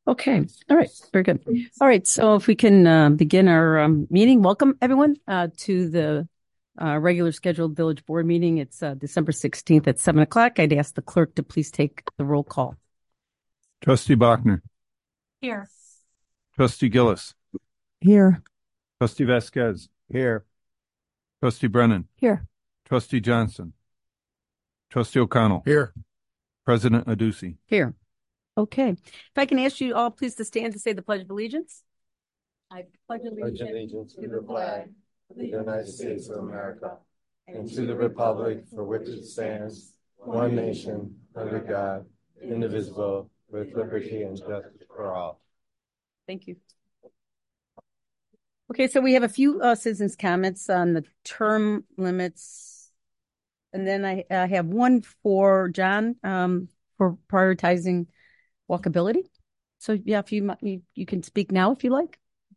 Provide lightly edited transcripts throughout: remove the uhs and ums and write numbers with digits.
Okay. All right. Very good. All right. So if we can begin our meeting, welcome everyone to the regular scheduled village board meeting. It's December 16th at 7 o'clock. I'd ask the clerk to please take the roll call. Trustee Bachner. Here. Trustee Gillis. Here. Trustee Vasquez. Here. Trustee Brennan. Here. Trustee Johnson. Trustee O'Connell. Here. President Adduci. Here. Okay. If I can ask you all please to stand to say the Pledge of Allegiance. I pledge allegiance to the flag of the United States of America and to the republic for which it stands, one nation, under God, indivisible, with liberty and justice for all. Thank you. Okay, so we have a few citizens' comments on the term limits. And then I have one for John for prioritizing walkability. So yeah, if you can speak now if you like.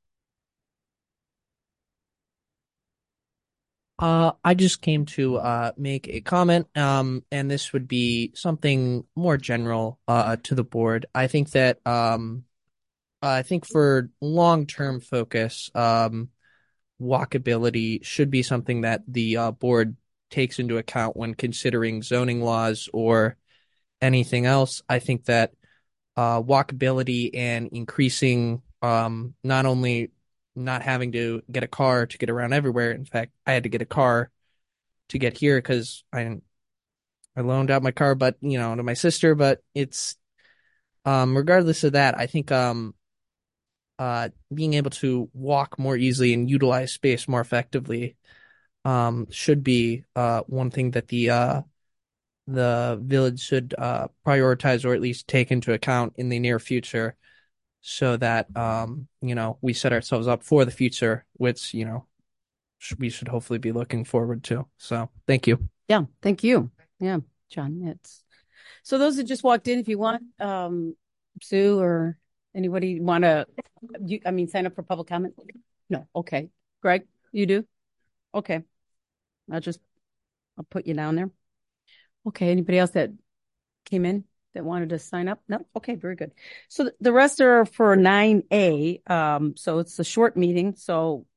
I just came to make a comment, and this would be something more general to the board. I think that I think for long-term focus, walkability should be something that the board takes into account when considering zoning laws or anything else. I think that walkability and increasing not only not having to get a car to get around everywhere. In fact, I had to get a car to get here because I loaned out my car, but to my sister. But it's regardless of that, I think being able to walk more easily and utilize space more effectively should be one thing that the village should prioritize or at least take into account in the near future, so that we set ourselves up for the future, which we should hopefully be looking forward to. So thank you. Yeah, thank you. Yeah, John. So those that just walked in, if you want, Sue or anybody want to, sign up for public comment? No. Okay. Greg, you do? Okay. I'll put you down there. Okay. Anybody else that came in that wanted to sign up? No? Okay. Very good. So the rest are for 9A. So it's a short meeting. So,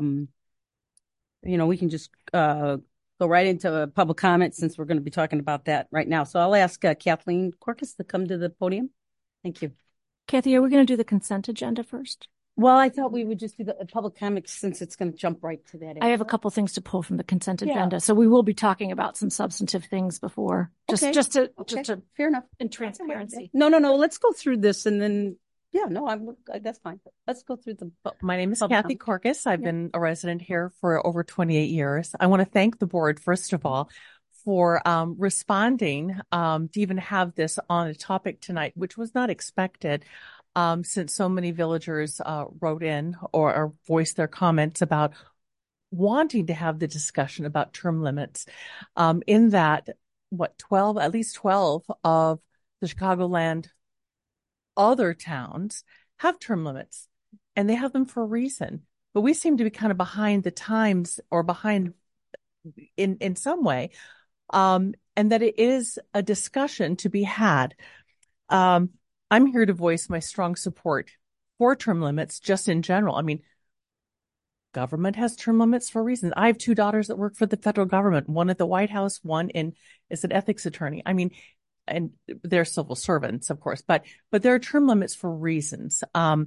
we can just go right into public comment since we're going to be talking about that right now. So I'll ask Kathleen Corcus to come to the podium. Thank you. Kathy, are we going to do the consent agenda first? Well, I thought we would just do the public comments since it's going to jump right to that. I have a couple things to pull from the consent agenda. So we will be talking about some substantive things before. Just to fair enough. In transparency. No. Let's go through this and then that's fine. Let's go through the. My name is Kathy Corcus. I've been a resident here for over 28 years. I want to thank the board, first of all, for responding to even have this on a topic tonight, which was not expected, since so many villagers wrote in or voiced their comments about wanting to have the discussion about term limits. In that, at least 12 of the Chicagoland other towns have term limits, and they have them for a reason. But we seem to be kind of behind the times or behind in some way. And that it is a discussion to be had. I'm here to voice my strong support for term limits just in general. Government has term limits for reasons. I have two daughters that work for the federal government, one at the White House, one is an ethics attorney. And they're civil servants, of course, but there are term limits for reasons. I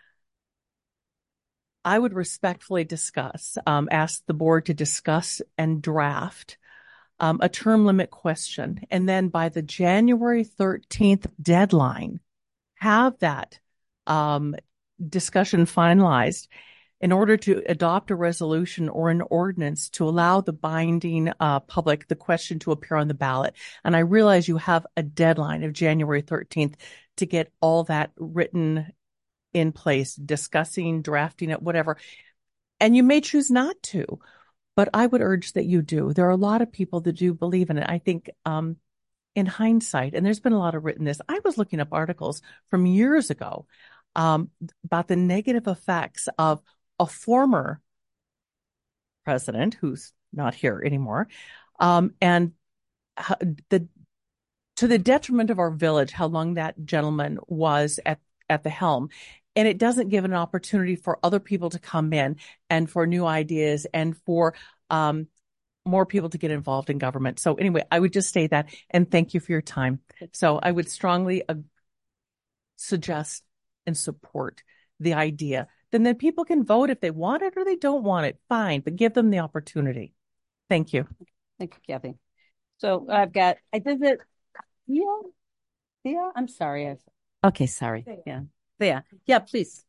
would respectfully ask the board to discuss and draft a term limit question, and then by the January 13th deadline, have that discussion finalized in order to adopt a resolution or an ordinance to allow the binding public the question to appear on the ballot. And I realize you have a deadline of January 13th to get all that written in place, discussing, drafting it, whatever. And you may choose not to, but I would urge that you do. There are a lot of people that do believe in it. I think in hindsight, and there's been a lot of written this, I was looking up articles from years ago about the negative effects of a former president who's not here anymore, and to the detriment of our village, how long that gentleman was at at the helm. And it doesn't give an opportunity for other people to come in and for new ideas and for more people to get involved in government. So anyway, I would just say that, and thank you for your time. So I would strongly suggest and support the idea. Then people can vote if they want it or they don't want it. Fine, but give them the opportunity. Thank you. Thank you, Kathy. So I did it. Yeah, I'm sorry. Okay, sorry. Yeah. Yeah, please.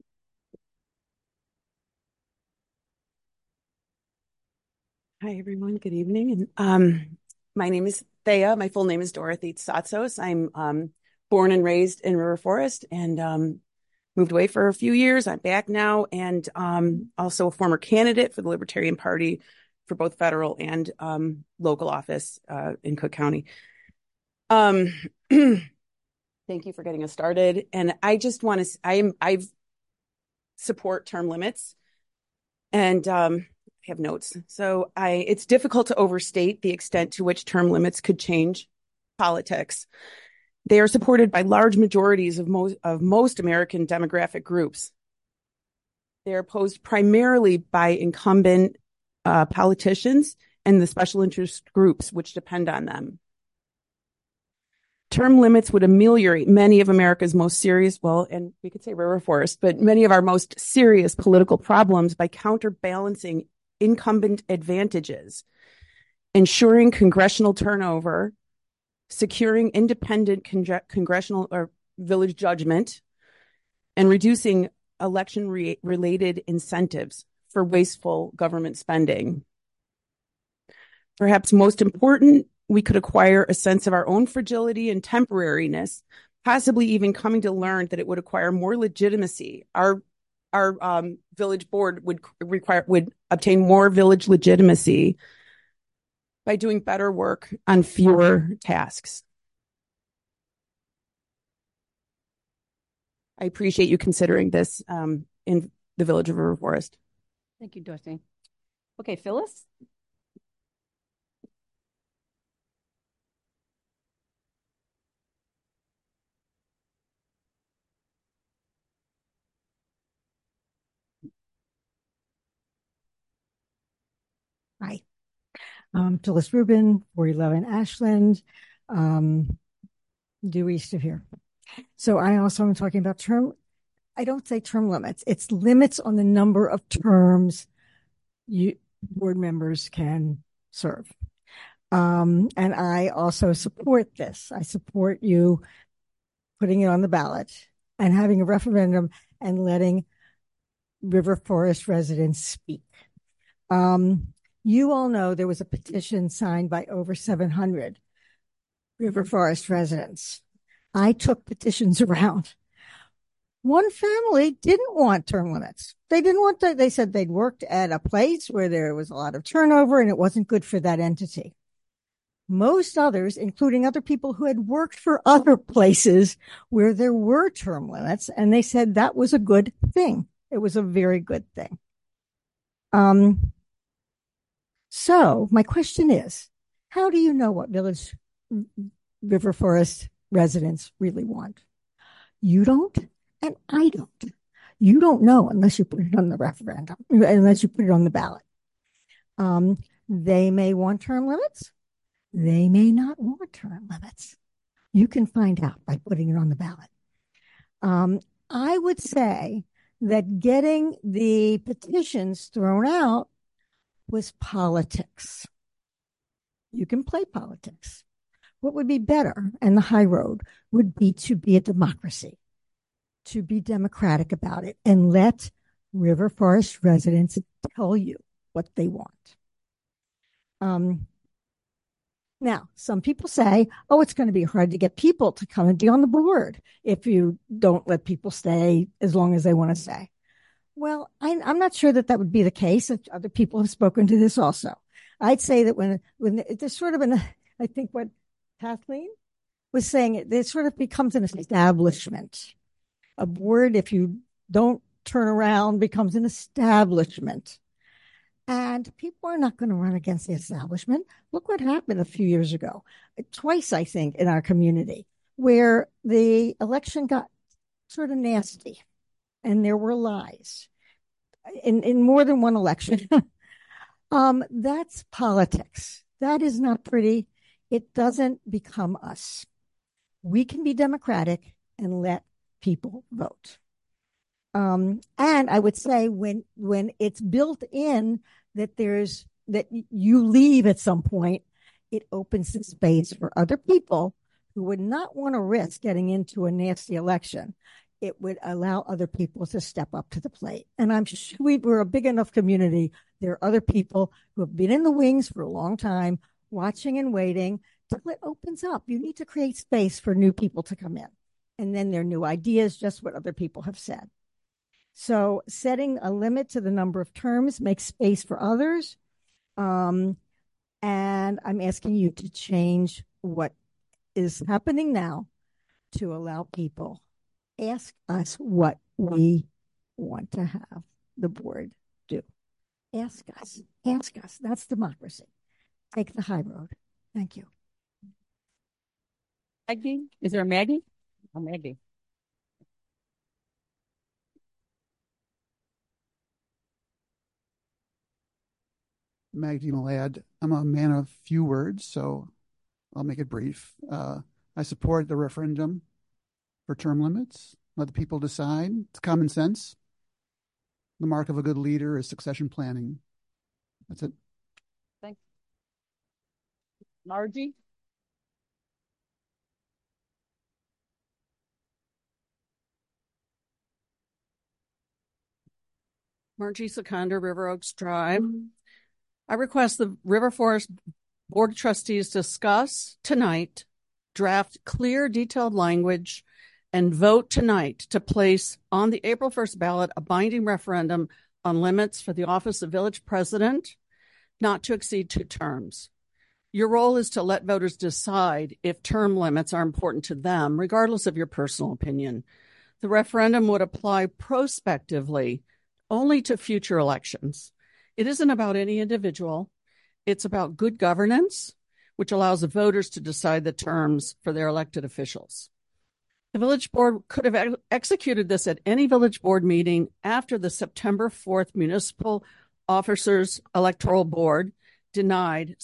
Hi, everyone. Good evening. And my name is Thea. My full name is Dorothy Tsatsos. I'm born and raised in River Forest and moved away for a few years. I'm back now and also a former candidate for the Libertarian Party for both federal and local office in Cook County. Thank you for getting us started. And I just want to, I support term limits and I have notes. So it's difficult to overstate the extent to which term limits could change politics. They are supported by large majorities of most American demographic groups. They are opposed primarily by incumbent politicians and the special interest groups which depend on them. Term limits would ameliorate many of America's most serious, and we could say River Forest, but many of our most serious political problems by counterbalancing incumbent advantages, ensuring congressional turnover, securing independent congressional or village judgment, and reducing election-related incentives for wasteful government spending. Perhaps most important, we could acquire a sense of our own fragility and temporariness, possibly even coming to learn that it would acquire more legitimacy. Our village board would obtain more village legitimacy by doing better work on fewer tasks. I appreciate you considering this in the village of River Forest. Thank you, Dorothy. Okay, Phyllis? Hi, Phyllis Rubin, 411 Ashland, due east of here. So I also am talking about I don't say term limits. It's limits on the number of terms board members can serve. And I also support this. I support you putting it on the ballot and having a referendum and letting River Forest residents speak. You all know there was a petition signed by over 700 River Forest residents. I took petitions around. One family didn't want term limits. They didn't want to, they said they'd worked at a place where there was a lot of turnover and it wasn't good for that entity. Most others, including other people who had worked for other places where there were term limits, and they said that was a good thing. It was a very good thing. So my question is, how do you know what village River Forest residents really want? You don't, and I don't. You don't know unless you put it on the referendum, unless you put it on the ballot. They may want term limits. They may not want term limits. You can find out by putting it on the ballot. I would say that getting the petitions thrown out was politics. You can play politics. What would be better, and the high road, would be to be a democracy, to be democratic about it, and let River Forest residents tell you what they want. Now, some people say, oh, it's going to be hard to get people to come and be on the board if you don't let people stay as long as they want to stay. Well, I'm not sure that would be the case. Other people have spoken to this also. I'd say that when there's sort of I think what Kathleen was saying, it sort of becomes an establishment. A board, if you don't turn around, becomes an establishment. And people are not going to run against the establishment. Look what happened a few years ago. Twice, I think, in our community, where the election got sort of nasty, and there were lies in more than one election. That's politics. That is not pretty. It doesn't become us. We can be democratic and let people vote. And I would say when it's built in that that you leave at some point, it opens the space for other people who would not want to risk getting into a nasty election. It would allow other people to step up to the plate. And I'm sure we're a big enough community. There are other people who have been in the wings for a long time, watching and waiting till it opens up. You need to create space for new people to come in. And then there are new ideas, just what other people have said. So setting a limit to the number of terms makes space for others. And I'm asking you to change what is happening now to allow people ask us what we want to have the board do. Ask us. That's democracy. Take the high road. Thank you. Maggie? Is there a Maggie? Oh, Maggie. Maggie Malad. I'm a man of few words, so I'll make it brief. I support the referendum for term limits. Let the people decide. It's common sense. The mark of a good leader is succession planning. That's it. Thanks. Margie? Margie Seconder, River Oaks Drive. I request the River Forest Board of Trustees discuss tonight, draft clear, detailed language, and vote tonight to place on the April 1st ballot a binding referendum on limits for the office of village president, not to exceed 2 terms. Your role is to let voters decide if term limits are important to them, regardless of your personal opinion. The referendum would apply prospectively only to future elections. It isn't about any individual. It's about good governance, which allows the voters to decide the terms for their elected officials. The village board could have executed this at any village board meeting after the September 4th Municipal Officers Electoral Board denied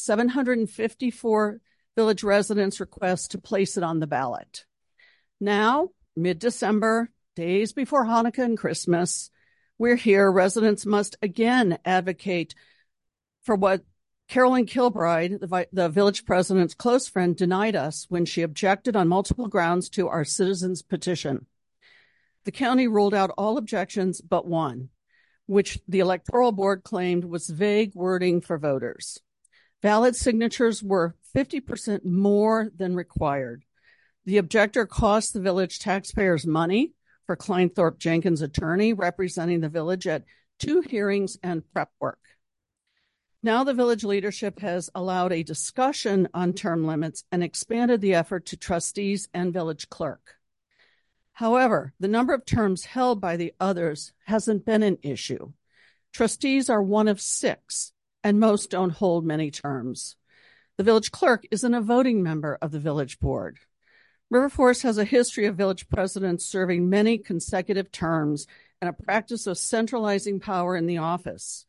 754 village residents' requests to place it on the ballot. Now, mid-December, days before Hanukkah and Christmas, we're here. Residents must again advocate for what Carolyn Kilbride, the village president's close friend, denied us when she objected on multiple grounds to our citizens' petition. The county ruled out all objections but one, which the electoral board claimed was vague wording for voters. Valid signatures were 50% more than required. The objector cost the village taxpayers money for Kleinthorpe Jenkins' attorney representing the village at 2 hearings and prep work. Now the village leadership has allowed a discussion on term limits and expanded the effort to trustees and village clerk. However, the number of terms held by the others hasn't been an issue. Trustees are one of 6, and most don't hold many terms. The village clerk isn't a voting member of the village board. River Forest has a history of village presidents serving many consecutive terms and a practice of centralizing power in the office.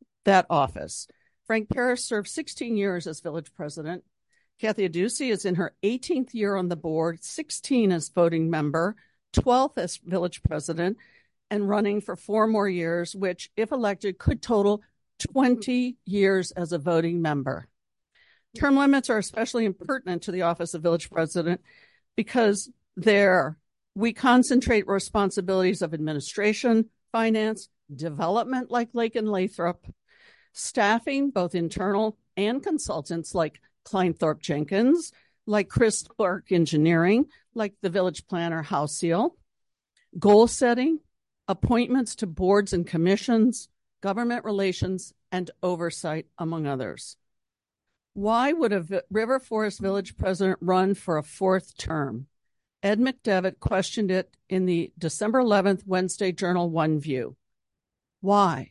Frank Parrish served 16 years as village president. Kathy Adducey is in her 18th year on the board, 16 as voting member, 12th as village president, and running for 4 more years, which, if elected, could total 20 years as a voting member. Term limits are especially impertinent to the office of village president because we concentrate responsibilities of administration, finance, development like Lake and Lathrop, staffing, both internal and consultants like Kleinthorpe Jenkins, like Chris Clark Engineering, like the village planner Hal Seal, goal setting, appointments to boards and commissions, government relations, and oversight, among others. Why would a River Forest village president run for a 4th term? Ed McDevitt questioned it in the December 11th Wednesday Journal One View. Why?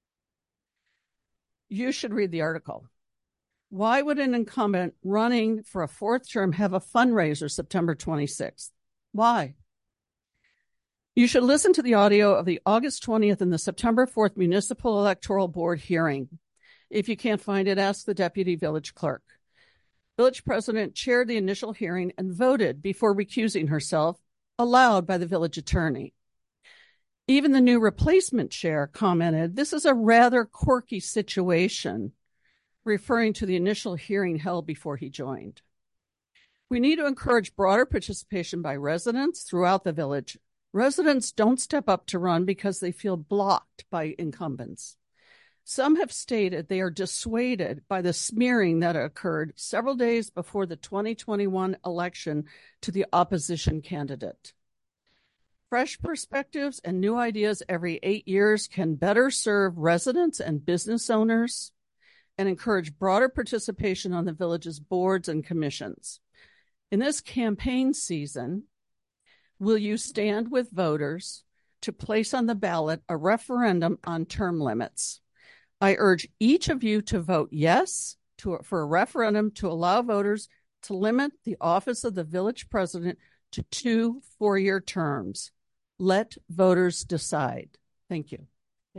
You should read the article. Why would an incumbent running for a 4th term have a fundraiser September 26th? Why? You should listen to the audio of the August 20th and the September 4th Municipal Electoral Board hearing. If you can't find it, ask the Deputy Village Clerk. Village President chaired the initial hearing and voted before recusing herself, allowed by the village attorney. Even the new replacement chair commented, "This is a rather quirky situation," referring to the initial hearing held before he joined. We need to encourage broader participation by residents throughout the village. Residents don't step up to run because they feel blocked by incumbents. Some have stated they are dissuaded by the smearing that occurred several days before the 2021 election to the opposition candidate. Fresh perspectives and new ideas every 8 years can better serve residents and business owners and encourage broader participation on the village's boards and commissions. In this campaign season, will you stand with voters to place on the ballot a referendum on term limits? I urge each of you to vote yes for a referendum to allow voters to limit the office of the village president to 2 4-year terms. Let voters decide. Thank you.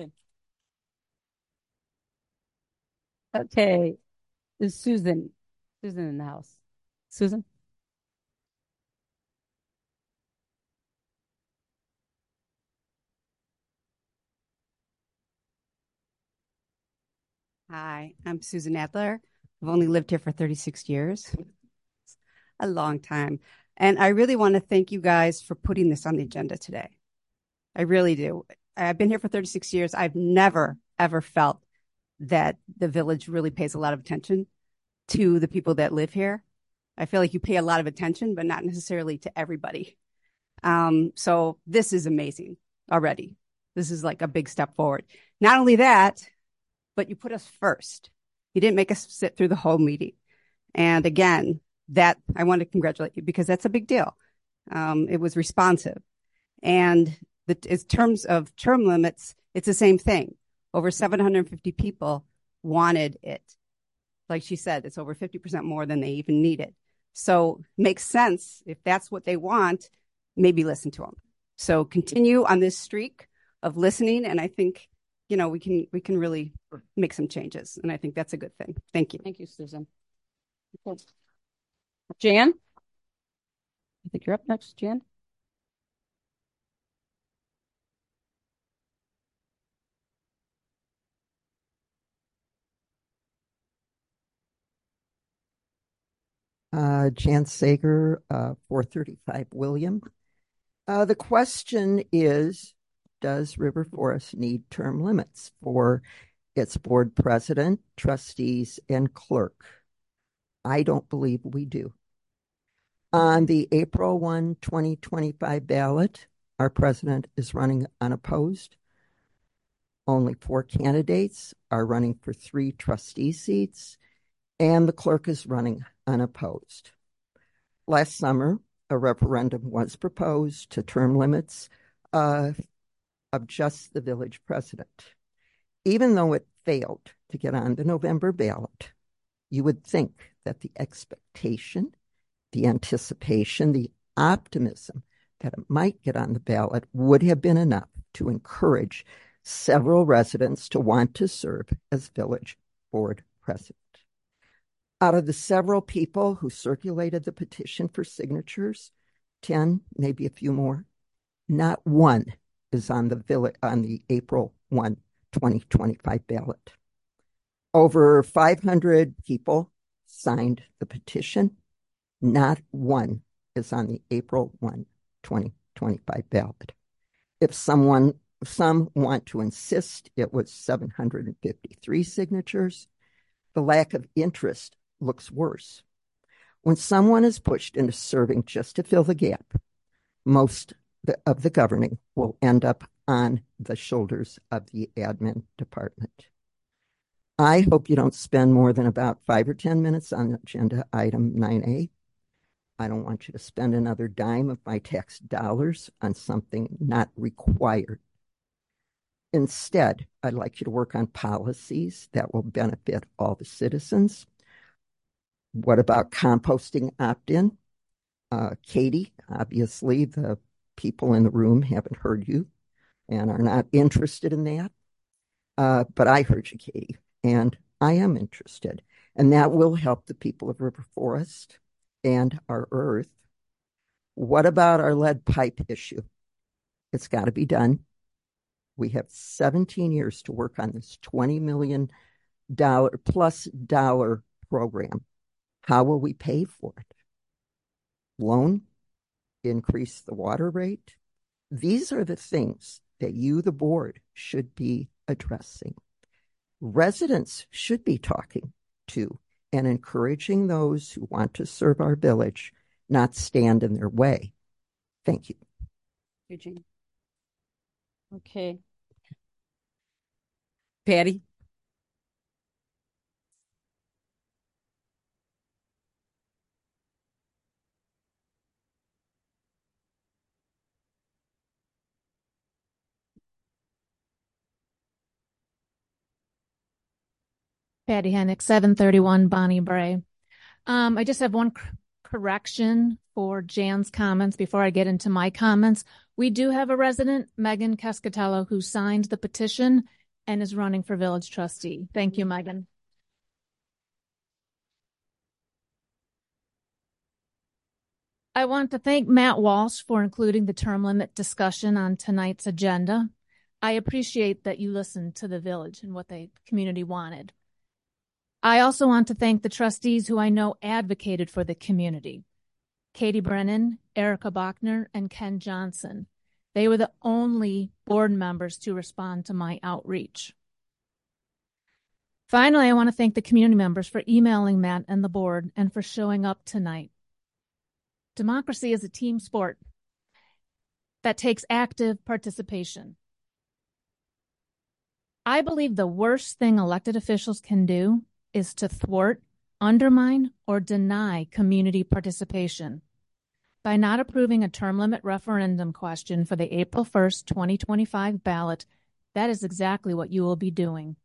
Okay. Is Susan in the house? Susan? Hi, I'm Susan Adler. I've only lived here for 36 years. It's a long time. And I really want to thank you guys for putting this on the agenda today. I really do. I've been here for 36 years. I've never, ever felt that the village really pays a lot of attention to the people that live here. I feel like you pay a lot of attention, but not necessarily to everybody. So this is amazing already. This is like a big step forward. Not only that, but you put us first. You didn't make us sit through the whole meeting. And again, that I want to congratulate you because that's a big deal. It was responsive. And in terms of term limits, it's the same thing. Over 750 people wanted it. Like she said, it's over 50% more than they even needed. So makes sense. If that's what they want, maybe listen to them. So continue on this streak of listening. And I think, we can really make some changes. And I think that's a good thing. Thank you. Thank you, Susan. Jan? I think you're up next, Jan. Jan Sager, 435 William. The question is, does River Forest need term limits for its board president, trustees, and clerk? I don't believe we do. On the April 1, 2025 ballot, our president is running unopposed. Only 4 candidates are running for 3 trustee seats, and the clerk is running unopposed. Last summer, a referendum was proposed to term limits of just the village president. Even though it failed to get on the November ballot, you would think that the expectation, the anticipation, the optimism that it might get on the ballot would have been enough to encourage several residents to want to serve as village board president. Out of the several people who circulated the petition for signatures, 10, maybe a few more, not one is on the April 1, 2025 ballot. Over 500 people signed the petition. Not one is on the April 1, 2025 ballot. If some want to insist it was 753 signatures, the lack of interest looks worse. When someone is pushed into serving just to fill the gap, most of the governing will end up on the shoulders of the admin department. I hope you don't spend more than about 5 or 10 minutes on agenda item 9A. I don't want you to spend another dime of my tax dollars on something not required. Instead, I'd like you to work on policies that will benefit all the citizens. What about composting opt-in? Katie, obviously the people in the room haven't heard you and are not interested in that. But I heard you, Katie, and I am interested. And that will help the people of River Forest and our earth. What about our lead pipe issue? It's got to be done. We have 17 years to work on this $20 million plus program. How will we pay for it? Loan? Increase the water rate? These are the things that you, the board, should be addressing. Residents should be talking to and encouraging those who want to serve our village, not stand in their way. Thank you. Eugene. Okay. Patty. Patty Hennick, 731 Bonnie Bray. I just have one correction for Jan's comments before I get into my comments. We do have a resident, Megan Cascatello, who signed the petition and is running for village trustee. Thank you, Megan. I want to thank Matt Walsh for including the term limit discussion on tonight's agenda. I appreciate that you listened to the village and what the community wanted. I also want to thank the trustees who I know advocated for the community. Katie Brennan, Erica Bachner, and Ken Johnson. They were the only board members to respond to my outreach. Finally, I want to thank the community members for emailing Matt and the board and for showing up tonight. Democracy is a team sport that takes active participation. I believe the worst thing elected officials can do is to thwart, undermine, or deny community participation. By not approving a term limit referendum question for the April 1st, 2025 ballot, that is exactly what you will be doing.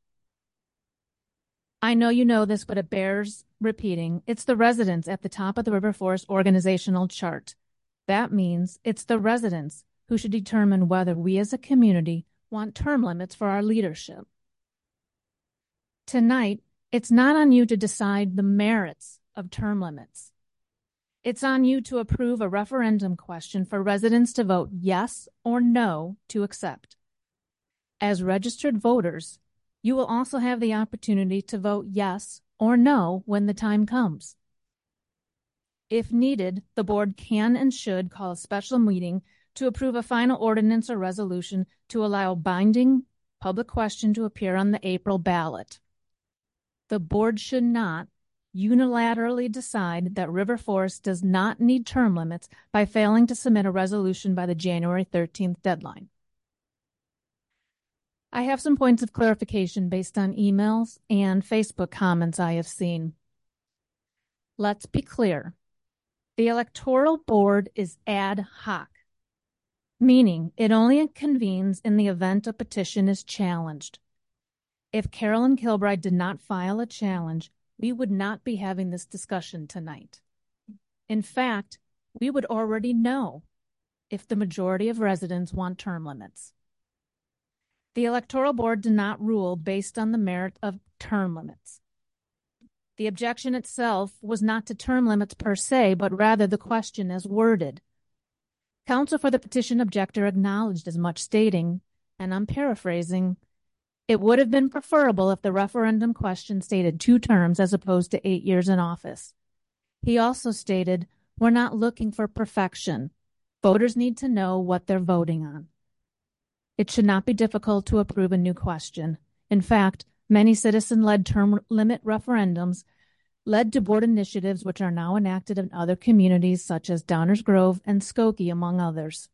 I know you know this, but it bears repeating. It's the residents at the top of the River Forest organizational chart. That means it's the residents who should determine whether we as a community want term limits for our leadership. Tonight, it's not on you to decide the merits of term limits. It's on you to approve a referendum question for residents to vote yes or no to accept. As registered voters, you will also have the opportunity to vote yes or no when the time comes. If needed, the board can and should call a special meeting to approve a final ordinance or resolution to allow a binding public question to appear on the April ballot. The board should not unilaterally decide that River Forest does not need term limits by failing to submit a resolution by the January 13th deadline. I have some points of clarification based on emails and Facebook comments I have seen. Let's be clear. The Electoral Board is ad hoc, meaning it only convenes in the event a petition is challenged. If Carolyn Kilbride did not file a challenge, we would not be having this discussion tonight. In fact, we would already know if the majority of residents want term limits. The Electoral Board did not rule based on the merit of term limits. The objection itself was not to term limits per se, but rather the question as worded. Counsel for the petition objector acknowledged as much, stating, and I'm paraphrasing, it would have been preferable if the referendum question stated 2 terms as opposed to 8 years in office. He also stated, we're not looking for perfection. Voters need to know what they're voting on. It should not be difficult to approve a new question. In fact, many citizen-led term limit referendums led to board initiatives which are now enacted in other communities such as Downers Grove and Skokie, among others.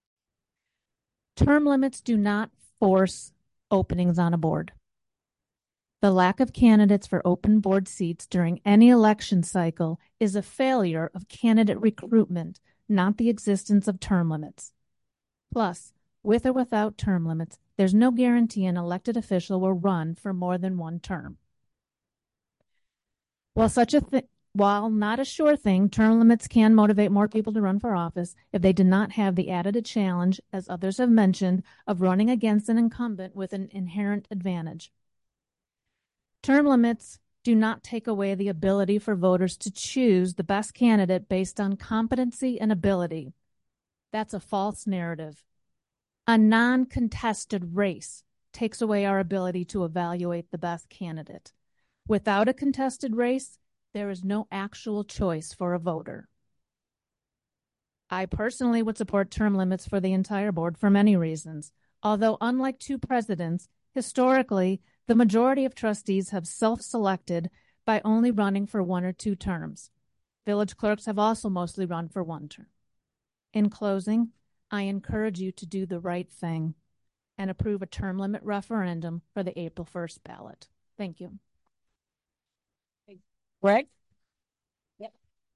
Term limits do not force openings on a board. The lack of candidates for open board seats during any election cycle is a failure of candidate recruitment, not the existence of term limits. Plus, with or without term limits, there's no guarantee an elected official will run for more than 1 term. While While not a sure thing, term limits can motivate more people to run for office if they do not have the added challenge, as others have mentioned, of running against an incumbent with an inherent advantage. Term limits do not take away the ability for voters to choose the best candidate based on competency and ability. That's a false narrative. A non-contested race takes away our ability to evaluate the best candidate. Without a contested race, there is no actual choice for a voter. I personally would support term limits for the entire board for many reasons. Although, unlike two presidents, historically, the majority of trustees have self-selected by only running for 1 or 2 terms. Village clerks have also mostly run for 1 term. In closing, I encourage you to do the right thing and approve a term limit referendum for the April 1st ballot. Thank you. Greg? Yep.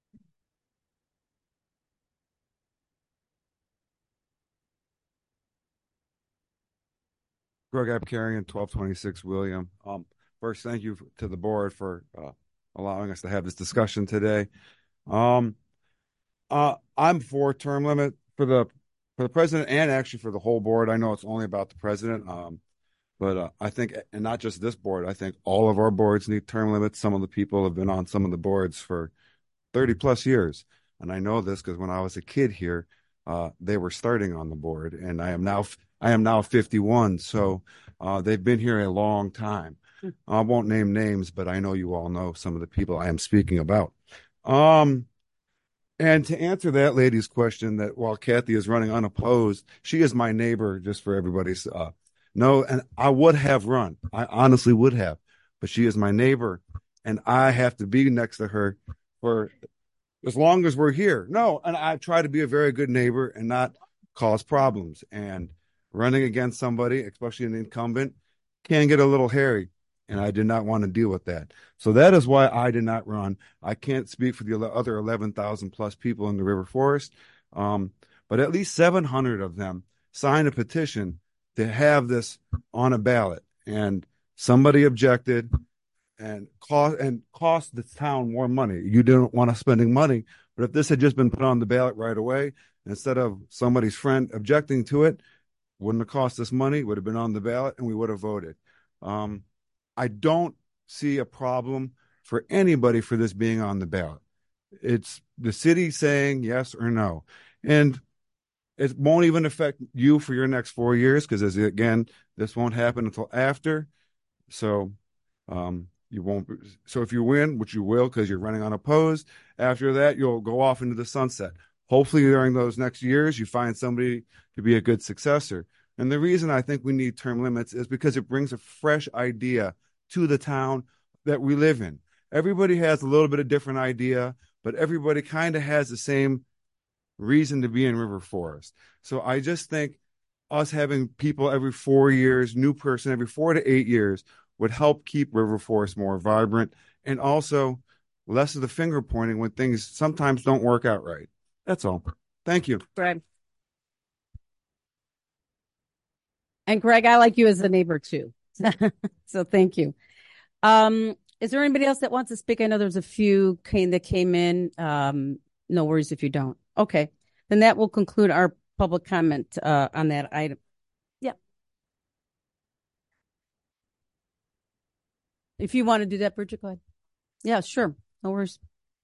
Greg Abkarian, 1226 William. First, thank you to the board for allowing us to have this discussion today. I'm for term limit for the president and actually for the whole board. I know it's only about the president, but I think, and not just this board, I think all of our boards need term limits. Some of the people have been on some of the boards for 30 plus years. And I know this because when I was a kid here, they were starting on the board, and I am now 51. So they've been here a long time. I won't name names, but I know you all know some of the people I am speaking about. And to answer that lady's question, that while Kathy is running unopposed, she is my neighbor, just for everybody's no, and I would have run. I honestly would have, but she is my neighbor, and I have to be next to her for as long as we're here. No, and I try to be a very good neighbor and not cause problems. And running against somebody, especially an incumbent, can get a little hairy, and I did not want to deal with that. So that is why I did not run. I can't speak for the other 11,000 plus people in the River Forest, but at least 700 of them signed a petition to have this on a ballot, and somebody objected and cost the town more money. You didn't want us spending money, but if this had just been put on the ballot right away, instead of somebody's friend objecting to it, wouldn't have cost us money, would have been on the ballot, and we would have voted. I don't see a problem for anybody for this being on the ballot. It's the city saying yes or no. And it won't even affect you for your next 4 years, because again, this won't happen until after. So you won't. So if you win, which you will, because you're running unopposed, after that you'll go off into the sunset. Hopefully during those next years, you find somebody to be a good successor. And the reason I think we need term limits is because it brings a fresh idea to the town that we live in. Everybody has a little bit of different idea, but everybody kind of has the same reason to be in River Forest. So I just think us having people every 4 years, new person every 4 to 8 years, would help keep River Forest more vibrant, and also less of the finger pointing when things sometimes don't work out right. That's all. Thank you. Greg. And Greg, I like you as a neighbor too. So thank you. Is there anybody else that wants to speak? I know there's a few that came in. No worries if you don't. Okay. Then that will conclude our public comment on that item. Yeah. If you want to do that, Bridget, go ahead. Yeah, sure. No worries.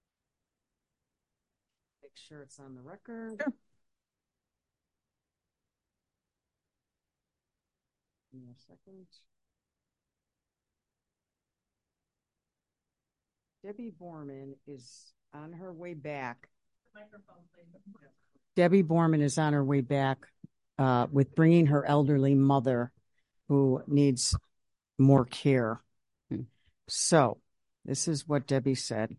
Make sure it's on the record. Sure. Give me a second. Debbie Borman is on her way back. Debbie Borman is on her way back with bringing her elderly mother who needs more care. So this is what Debbie said.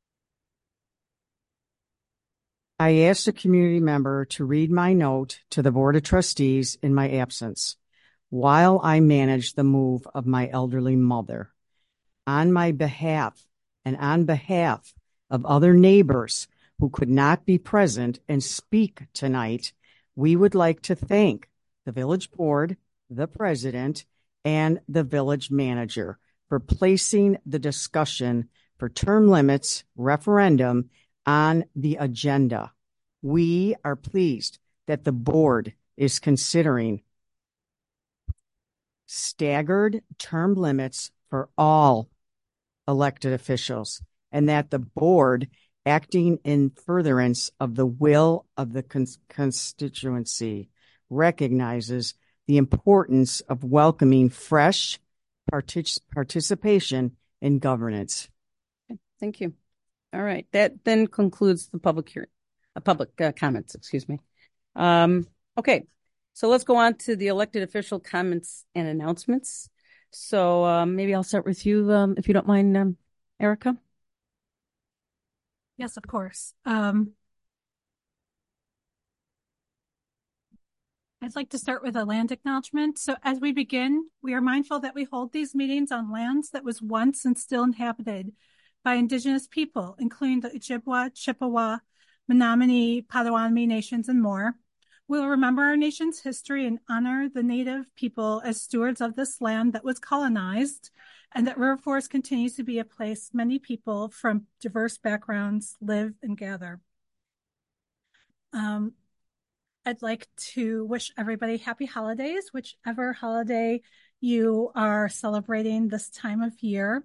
I asked a community member to read my note to the Board of Trustees in my absence while I managed the move of my elderly mother. On my behalf and on behalf of other neighbors who could not be present and speak tonight, we would like to thank the village board, the president, and the village manager for placing the discussion for term limits referendum on the agenda. We are pleased that the board is considering staggered term limits for all elected officials, and that the board, acting in furtherance of the will of the constituency, recognizes the importance of welcoming fresh participation in governance. Thank you. All right. That then concludes the public hearing, public comments, excuse me. Okay. So let's go on to the elected official comments and announcements. So maybe I'll start with you, if you don't mind, Erica. Yes, of course. I'd like to start with a land acknowledgement. So as we begin, we are mindful that we hold these meetings on lands that was once and still inhabited by Indigenous people, including the Ojibwa, Chippewa, Menominee, Potawatomi nations, and more. We'll remember our nation's history and honor the Native people as stewards of this land that was colonized, and that River Forest continues to be a place many people from diverse backgrounds live and gather. I'd like to wish everybody happy holidays, whichever holiday you are celebrating this time of year.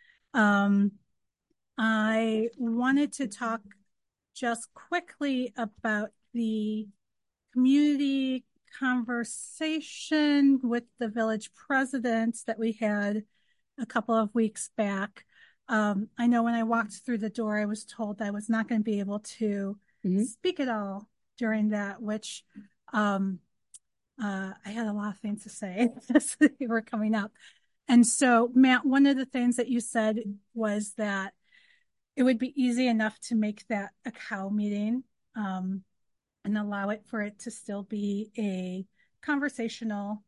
I wanted to talk just quickly about the community conversation with the village presidents that we had a couple of weeks back. I know when I walked through the door, I was told I was not going to be able to speak at all during that, which I had a lot of things to say as they were coming up. And so, Matt, one of the things that you said was that it would be easy enough to make that a cow meeting and allow it for it to still be a conversational,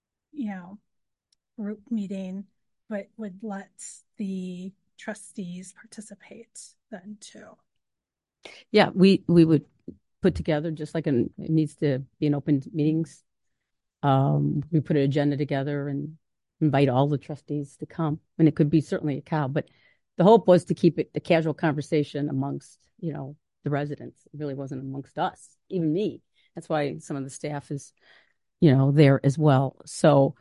group meeting, but would let the trustees participate then too. Yeah, we would put together just like it needs to be an open meetings. We put an agenda together and invite all the trustees to come, and it could be certainly a cow, but the hope was to keep it a casual conversation amongst, the residents. It really wasn't amongst us, even me. That's why some of the staff is, there as well. So,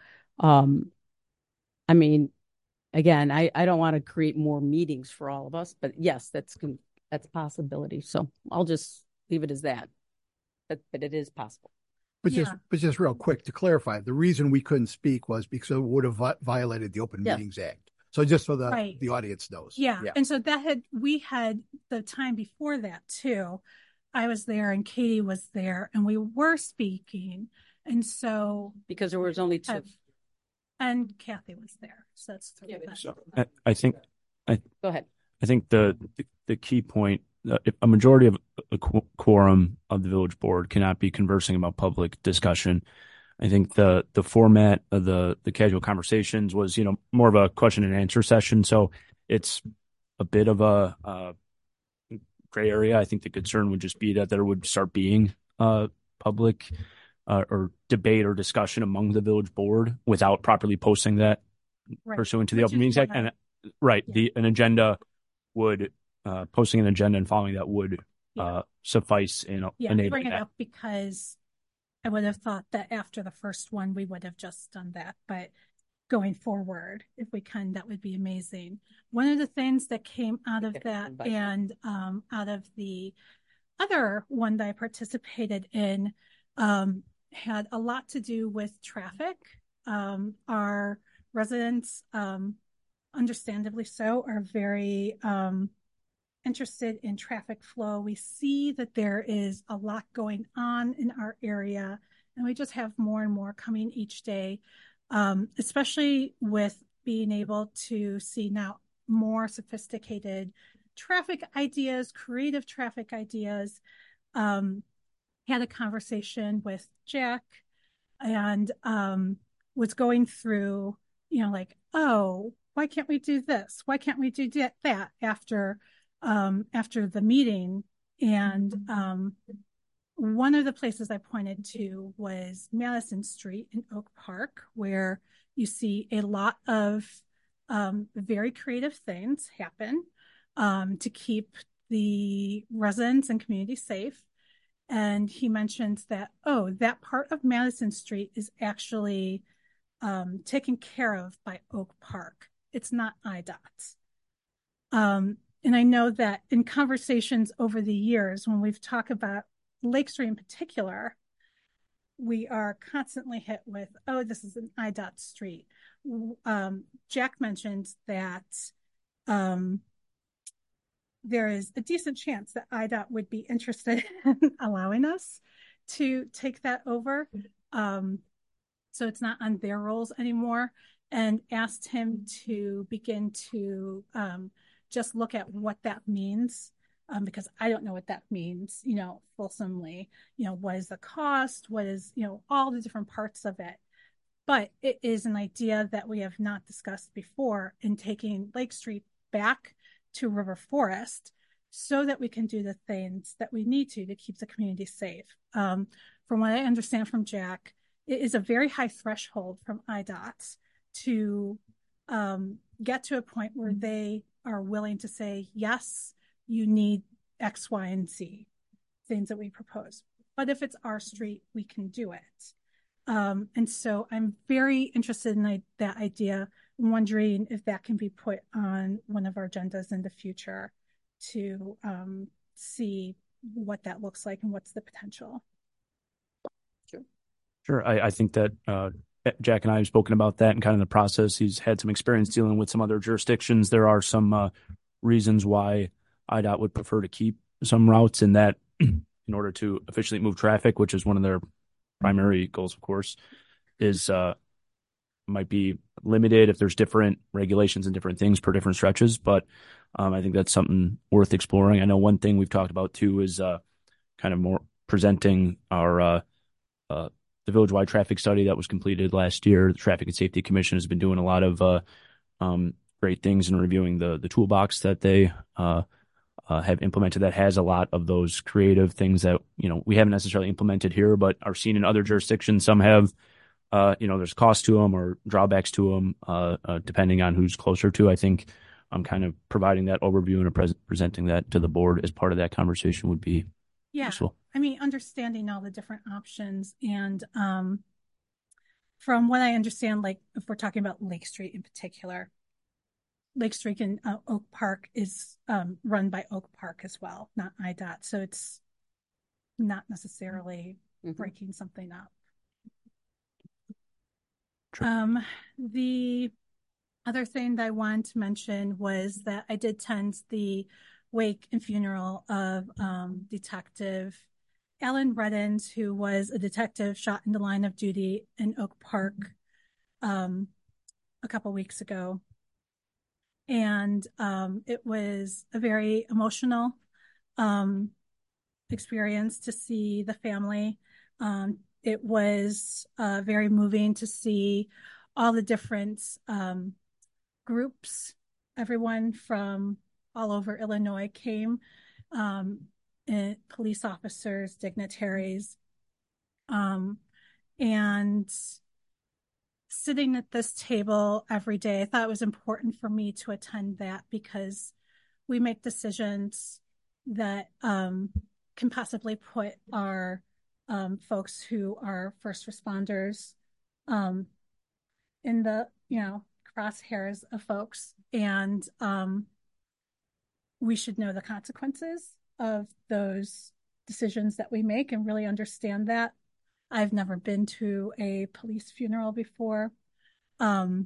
I mean, again, I don't want to create more meetings for all of us, but yes, that's a possibility. So I'll just leave it as that. But it is possible. But just real quick to clarify, the reason we couldn't speak was because it would have violated the Open Meetings Act. So just so the audience knows. Yeah. And so we had the time before that too. I was there and Katie was there and we were speaking. And so because there was only two. And Kathy was there. So that's three. So I think go ahead. I think the key point, a majority of a quorum of the village board cannot be conversing about public discussion. I think the format of the casual conversations was, more of a question and answer session. So it's a bit of a gray area. I think the concern would just be that there would start being public or debate or discussion among the village board without properly posting that pursuant to the Open Meetings Act. And an agenda would posting an agenda and following that would suffice in enabling bring it that. up because I would have thought that after the first one, we would have just done that. But going forward, if we can, that would be amazing. One of the things that came out of that and out of the other one that I participated in had a lot to do with traffic. Our residents, understandably so, are very interested in traffic flow. We see that there is a lot going on in our area, and we just have more and more coming each day, especially with being able to see now more sophisticated traffic ideas, creative traffic ideas. Had a conversation with Jack and was going through, why can't we do this? Why can't we do that after the meeting? And one of the places I pointed to was Madison Street in Oak Park, where you see a lot of very creative things happen. to keep the residents and community safe. And he mentions that, oh, that part of Madison Street is actually taken care of by Oak Park. It's not IDOT. And I know that in conversations over the years, when we've talked about Lake Street in particular, we are constantly hit with, oh, this is an IDOT street. Jack mentioned that there is a decent chance that IDOT would be interested in allowing us to take that over. So it's not on their rolls anymore, and asked him to begin to just look at what that means, because I don't know what that means, fulsomely, what is the cost? What is, all the different parts of it. But it is an idea that we have not discussed before in taking Lake Street back to River Forest so that we can do the things that we need to keep the community safe. From what I understand from Jack, it is a very high threshold from IDOT to get to a point where they are willing to say, yes, you need X, Y, and Z, things that we propose. But if it's our street, we can do it. And so I'm very interested in that idea, wondering if that can be put on one of our agendas in the future to see what that looks like and what's the potential. Sure. I think that Jack and I have spoken about that and kind of the process. He's had some experience dealing with some other jurisdictions. There are some reasons why IDOT would prefer to keep some routes in that in order to efficiently move traffic, which is one of their primary goals, of course, is might be limited if there's different regulations and different things per different stretches. But I think that's something worth exploring. I know one thing we've talked about too is kind of more presenting our the village-wide traffic study that was completed last year. The Traffic and Safety Commission has been doing a lot of great things in reviewing the toolbox that they have implemented that has a lot of those creative things that, we haven't necessarily implemented here, but are seen in other jurisdictions. Some have, there's cost to them or drawbacks to them, depending on who's closer to. I think I'm kind of providing that overview and presenting that to the board as part of that conversation would be useful. I mean, understanding all the different options, and from what I understand, like if we're talking about Lake Street in particular, Lake Street and Oak Park is run by Oak Park as well, not IDOT. So it's not necessarily breaking something up. Sure. The other thing that I wanted to mention was that I did attend the wake and funeral of Detective Alan Reddens, who was a detective shot in the line of duty in Oak Park a couple weeks ago. And it was a very emotional experience to see the family. It was very moving to see all the different groups, everyone from all over Illinois came, police officers, dignitaries, and sitting at this table every day. I thought it was important for me to attend that because we make decisions that can possibly put our folks who are first responders in the crosshairs of folks, and we should know the consequences of those decisions that we make and really understand that. I've never been to a police funeral before. And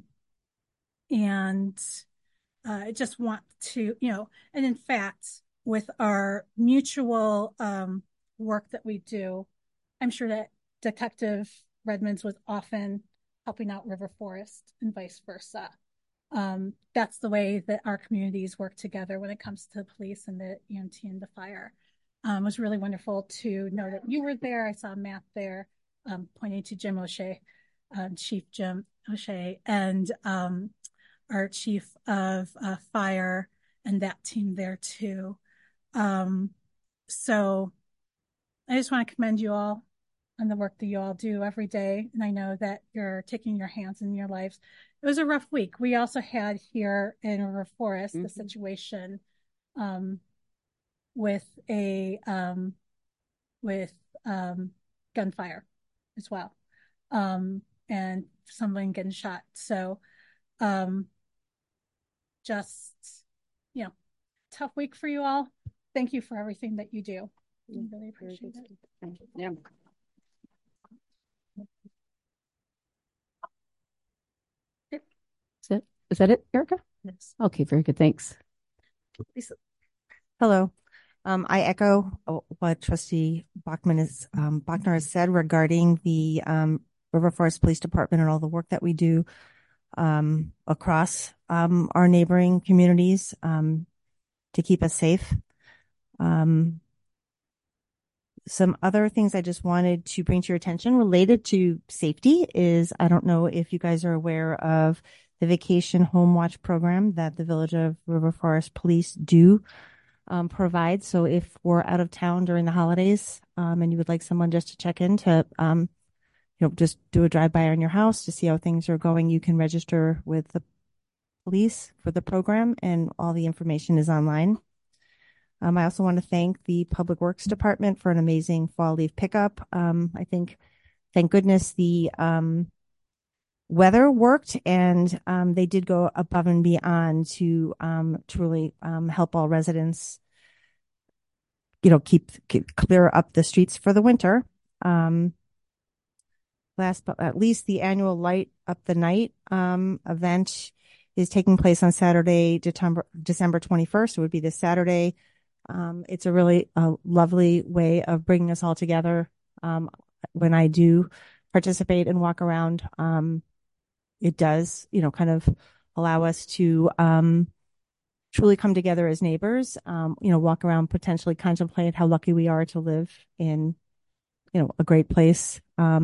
I just want to, and in fact, with our mutual work that we do, I'm sure that Detective Redmond was often helping out River Forest and vice versa. That's the way that our communities work together when it comes to the police and the EMT and the fire. It was really wonderful to know that you were there. I saw Matt there, pointing to Jim O'Shea, Chief Jim O'Shea, and our chief of fire and that team there too. So I just want to commend you all on the work that you all do every day. And I know that you're taking your hands in your lives. It was a rough week. We also had here in River Forest the situation with gunfire as well, and someone getting shot. So, just, tough week for you all. Thank you for everything that you do. I really appreciate it. Thank you. Yeah. Is that it, Erica? Yes. Okay, very good. Thanks. Lisa. Hello. I echo what Trustee Bachner has said regarding the River Forest Police Department and all the work that we do across our neighboring communities to keep us safe. Some other things I just wanted to bring to your attention related to safety is, I don't know if you guys are aware of the Vacation Home Watch program that the Village of River Forest Police do provide. So if we're out of town during the holidays and you would like someone just to check in to, just do a drive-by on your house to see how things are going, you can register with the police for the program, and all the information is online. I also want to thank the Public Works Department for an amazing fall leaf pickup. I think, thank goodness, the weather worked, and they did go above and beyond to truly help all residents, keep clear up the streets for the winter. Last but not least, the annual Light Up the Night event is taking place on Saturday, December 21st. It would be this Saturday. It's a really lovely way of bringing us all together. When I do participate and walk around, it does, kind of allow us to truly come together as neighbors, walk around, potentially contemplate how lucky we are to live in, a great place.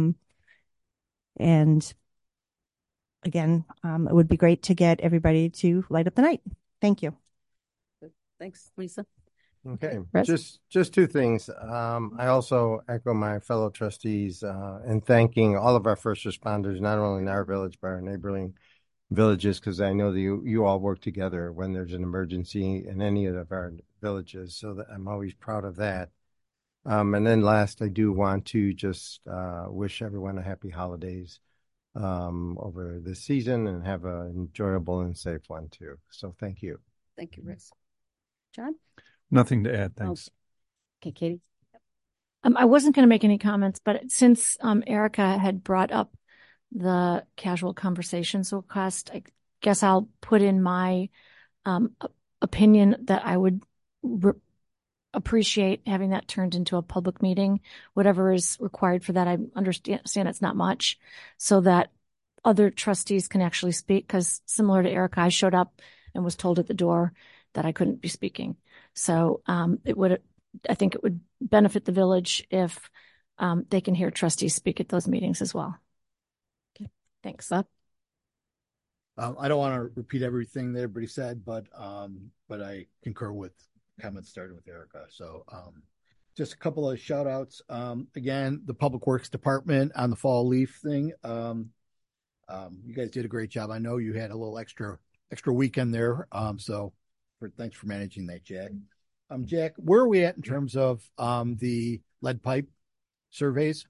And again, it would be great to get everybody to light up the night. Thank you. Thanks, Lisa. Okay, Rest? just two things. I also echo my fellow trustees in thanking all of our first responders, not only in our village, but our neighboring villages, because I know that you all work together when there's an emergency in any of our villages. So that I'm always proud of that. And then last, I do want to just wish everyone a happy holidays over this season, and have an enjoyable and safe one too. So thank you. Thank you, Riz. John? Nothing to add. Thanks. Okay, Katie. I wasn't going to make any comments, but since Erica had brought up the casual conversations request, I guess I'll put in my opinion that I would appreciate having that turned into a public meeting, whatever is required for that. I understand it's not much, so that other trustees can actually speak, because similar to Erica, I showed up and was told at the door that I couldn't be speaking. So I think it would benefit the village if they can hear trustees speak at those meetings as well. Okay, thanks. I don't want to repeat everything that everybody said, but I concur with comments started with Erica. So just a couple of shout outs. Again, the Public Works Department on the fall leaf thing. You guys did a great job. I know you had a little extra weekend there. So thanks for managing that, Jack. Jack, where are we at in terms of the lead pipe surveys?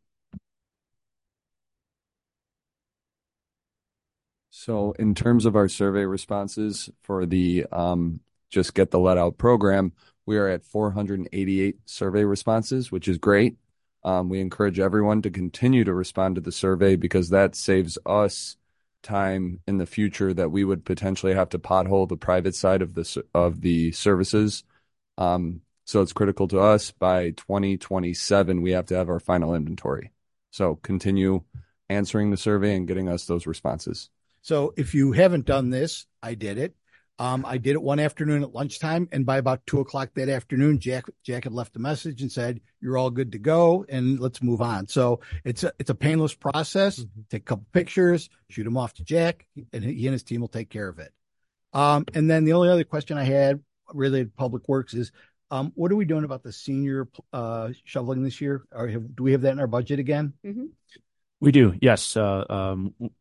So in terms of our survey responses for the Just Get the Lead Out program, we are at 488 survey responses, which is great. We encourage everyone to continue to respond to the survey, because that saves us time in the future that we would potentially have to pothole the private side of the services. So it's critical to us. By 2027, we have to have our final inventory. So continue answering the survey and getting us those responses. So if you haven't done this, I did it. I did it one afternoon at lunchtime, and by about 2:00 that afternoon, Jack had left a message and said, "You're all good to go, and let's move on." So it's a painless process. Mm-hmm. Take a couple pictures, shoot them off to Jack, and he and his team will take care of it. And then the only other question I had related to Public Works is, what are we doing about the senior shoveling this year? Or do we have that in our budget again? Mm-hmm. We do, yes.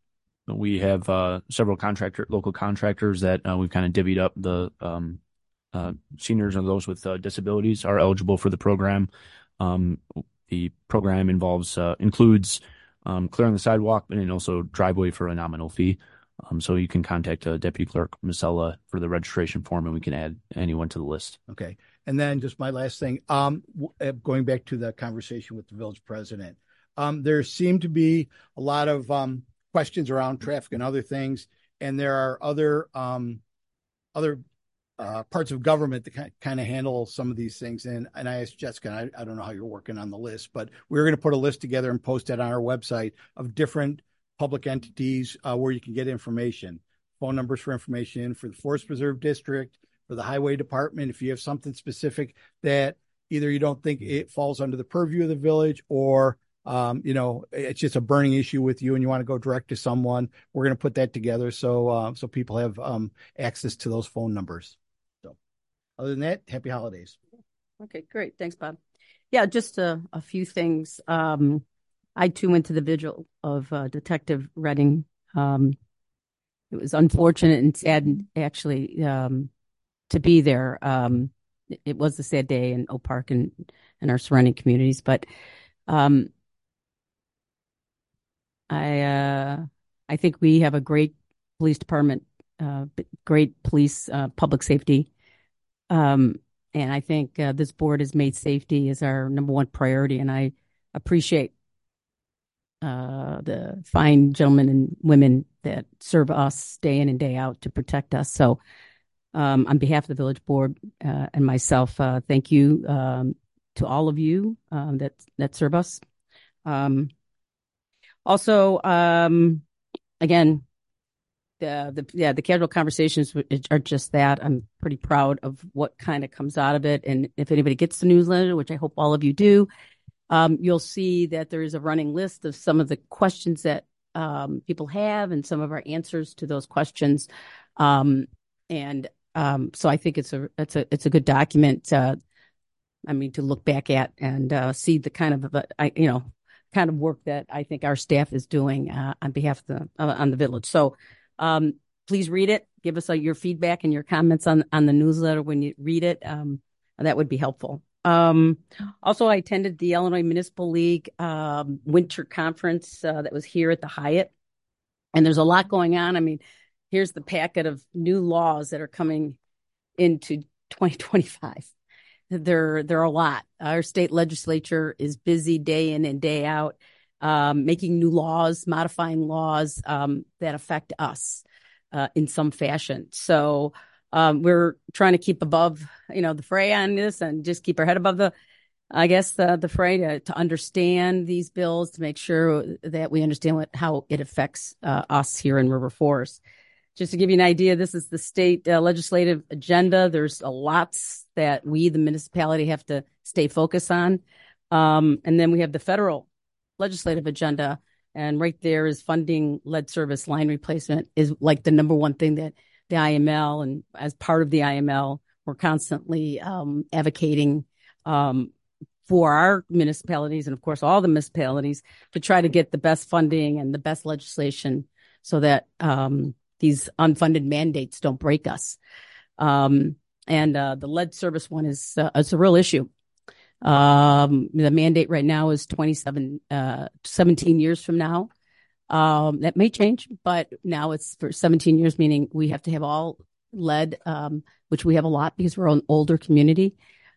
We have several local contractors that we've kind of divvied up the seniors and those with disabilities are eligible for the program. The program includes clearing the sidewalk and also driveway for a nominal fee. So you can contact Deputy Clerk Masella for the registration form, and we can add anyone to the list. Okay. And then just my last thing, going back to the conversation with the village president, there seem to be a lot of questions around traffic and other things, and there are other parts of government that kind of handle some of these things. And I asked Jessica, I don't know how you're working on the list, but we're going to put a list together and post it on our website of different public entities where you can get information, phone numbers for information for the Forest Preserve District, for the Highway Department. If you have something specific that either you don't think it falls under the purview of the village, or it's just a burning issue with you and you want to go direct to someone, we're going to put that together so people have access to those phone numbers. So other than that, happy holidays. Okay, great. Thanks, Bob. Yeah, just a few things. I too went to the vigil of Detective Redding. It was unfortunate and sad, actually, to be there. It was a sad day in Oak Park and our surrounding communities, but I think we have a great police department, great police, public safety. And I think this board has made safety as our number one priority. And I appreciate the fine gentlemen and women that serve us day in and day out to protect us. So on behalf of the village board and myself, thank you to all of you that serve us. Also, again, the casual conversations are just that. I'm pretty proud of what kind of comes out of it. And if anybody gets the newsletter, which I hope all of you do, you'll see that there is a running list of some of the questions that people have and some of our answers to those questions. So I think it's a good document. To look back at and see the kind of work that I think our staff is doing on behalf of on the village. So please read it. Give us your feedback and your comments on the newsletter when you read it. That would be helpful. Also, I attended the Illinois Municipal League winter conference that was here at the Hyatt, and there's a lot going on. I mean, here's the packet of new laws that are coming into 2025. There are a lot. Our state legislature is busy day in and day out, making new laws, modifying laws that affect us in some fashion. So we're trying to keep above, the fray on this and just keep our head above the fray to understand these bills, to make sure that we understand how it affects us here in River Forest. Just to give you an idea, this is the state legislative agenda. There's a lots that we, the municipality, have to stay focused on. And then we have the federal legislative agenda. And right there is funding lead service line replacement is like the number one thing that the IML, and as part of the IML, we're constantly advocating for our municipalities and, of course, all the municipalities to try to get the best funding and the best legislation so that these unfunded mandates don't break us. And the lead service one is a real issue. The mandate right now is 17 years from now. That may change, but now it's for 17 years, meaning we have to have all lead, which we have a lot because we're an older community,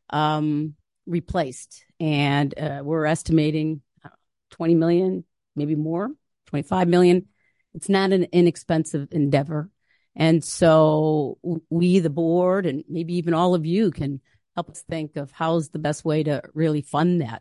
replaced. And we're estimating 20 million, maybe more, 25 million. It's not an inexpensive endeavor. And so we, the board, and maybe even all of you can help us think of how's the best way to really fund that.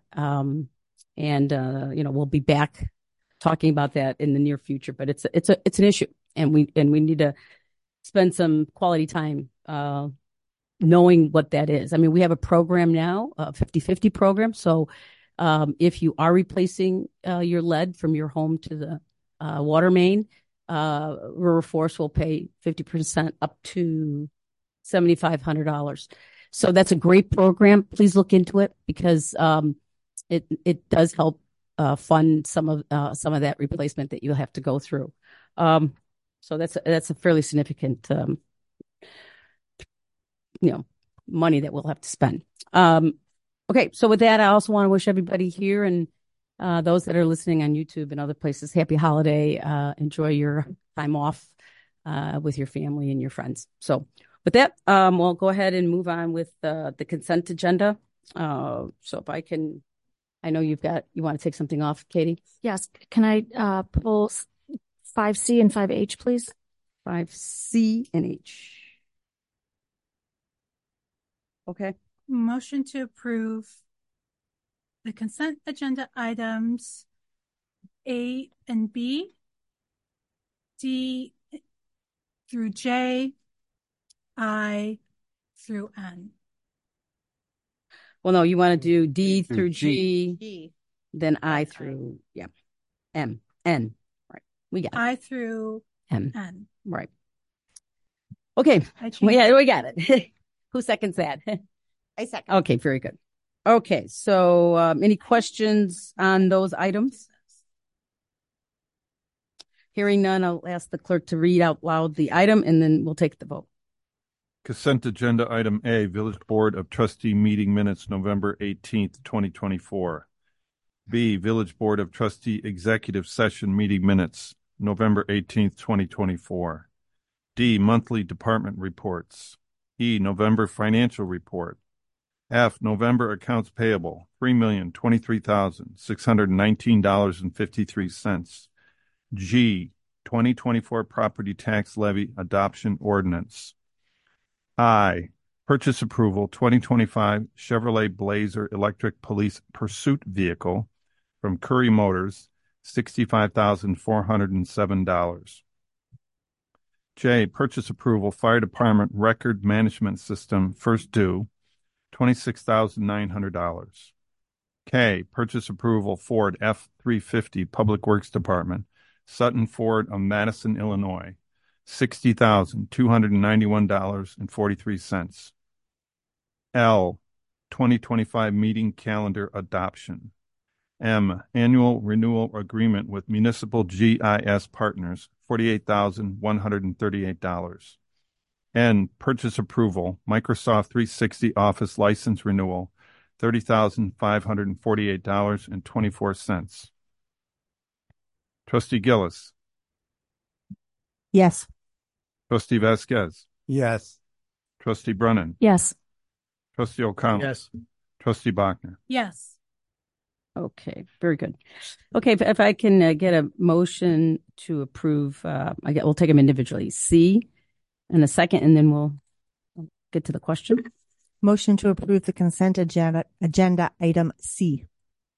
We'll be back talking about that in the near future, but it's an issue, and we need to spend some quality time knowing what that is. I mean, we have a program now, a 50/50 program. So if you are replacing your lead from your home to the water main, River Forest will pay 50% up to $7,500. So that's a great program. Please look into it because it does help fund some of that replacement that you'll have to go through. So that's a fairly significant money that we'll have to spend. Okay, so with that, I also want to wish everybody here and those that are listening on YouTube and other places, happy holiday. Enjoy your time off with your family and your friends. So with that, we'll go ahead and move on with the consent agenda. So if I can, I know you want to take something off, Katie? Yes. Can I pull 5C and 5H, please? 5C and H. Okay. Motion to approve the consent agenda items A and B, D through J, I through N. Well, no, you want to do D through G, then I through, M, N. Right. We got it. I through M. N. Right. Okay. Well, we got it. Who seconds that? I second. Okay, very good. Okay, so any questions on those items? Hearing none, I'll ask the clerk to read out loud the item, and then we'll take the vote. Consent agenda item A, Village Board of Trustee meeting minutes, November 18th, 2024. B, Village Board of Trustee executive session meeting minutes, November 18th, 2024. D, monthly department reports. E, November financial report. F, November accounts payable, $3,023,619.53. G, 2024 property tax levy adoption ordinance. I, purchase approval 2025 Chevrolet Blazer electric police pursuit vehicle from Curry Motors, $65,407. J, purchase approval fire department record management system first due, $26,900. K, purchase approval Ford F-350 Public Works Department, Sutton Ford of Madison, Illinois, $60,291.43. L, 2025 meeting calendar adoption. M, annual renewal agreement with Municipal GIS Partners, $48,138. N, purchase approval, Microsoft 360 Office license renewal, $30,548.24. Trustee Gillis. Yes. Trustee Vasquez. Yes. Trustee Brennan. Yes. Trustee O'Connell. Yes. Trustee Bachner. Yes. Okay, very good. Okay, if I can get a motion to approve, we'll take them individually. C and a second, and then we'll get to the question. Motion to approve the consent agenda item C.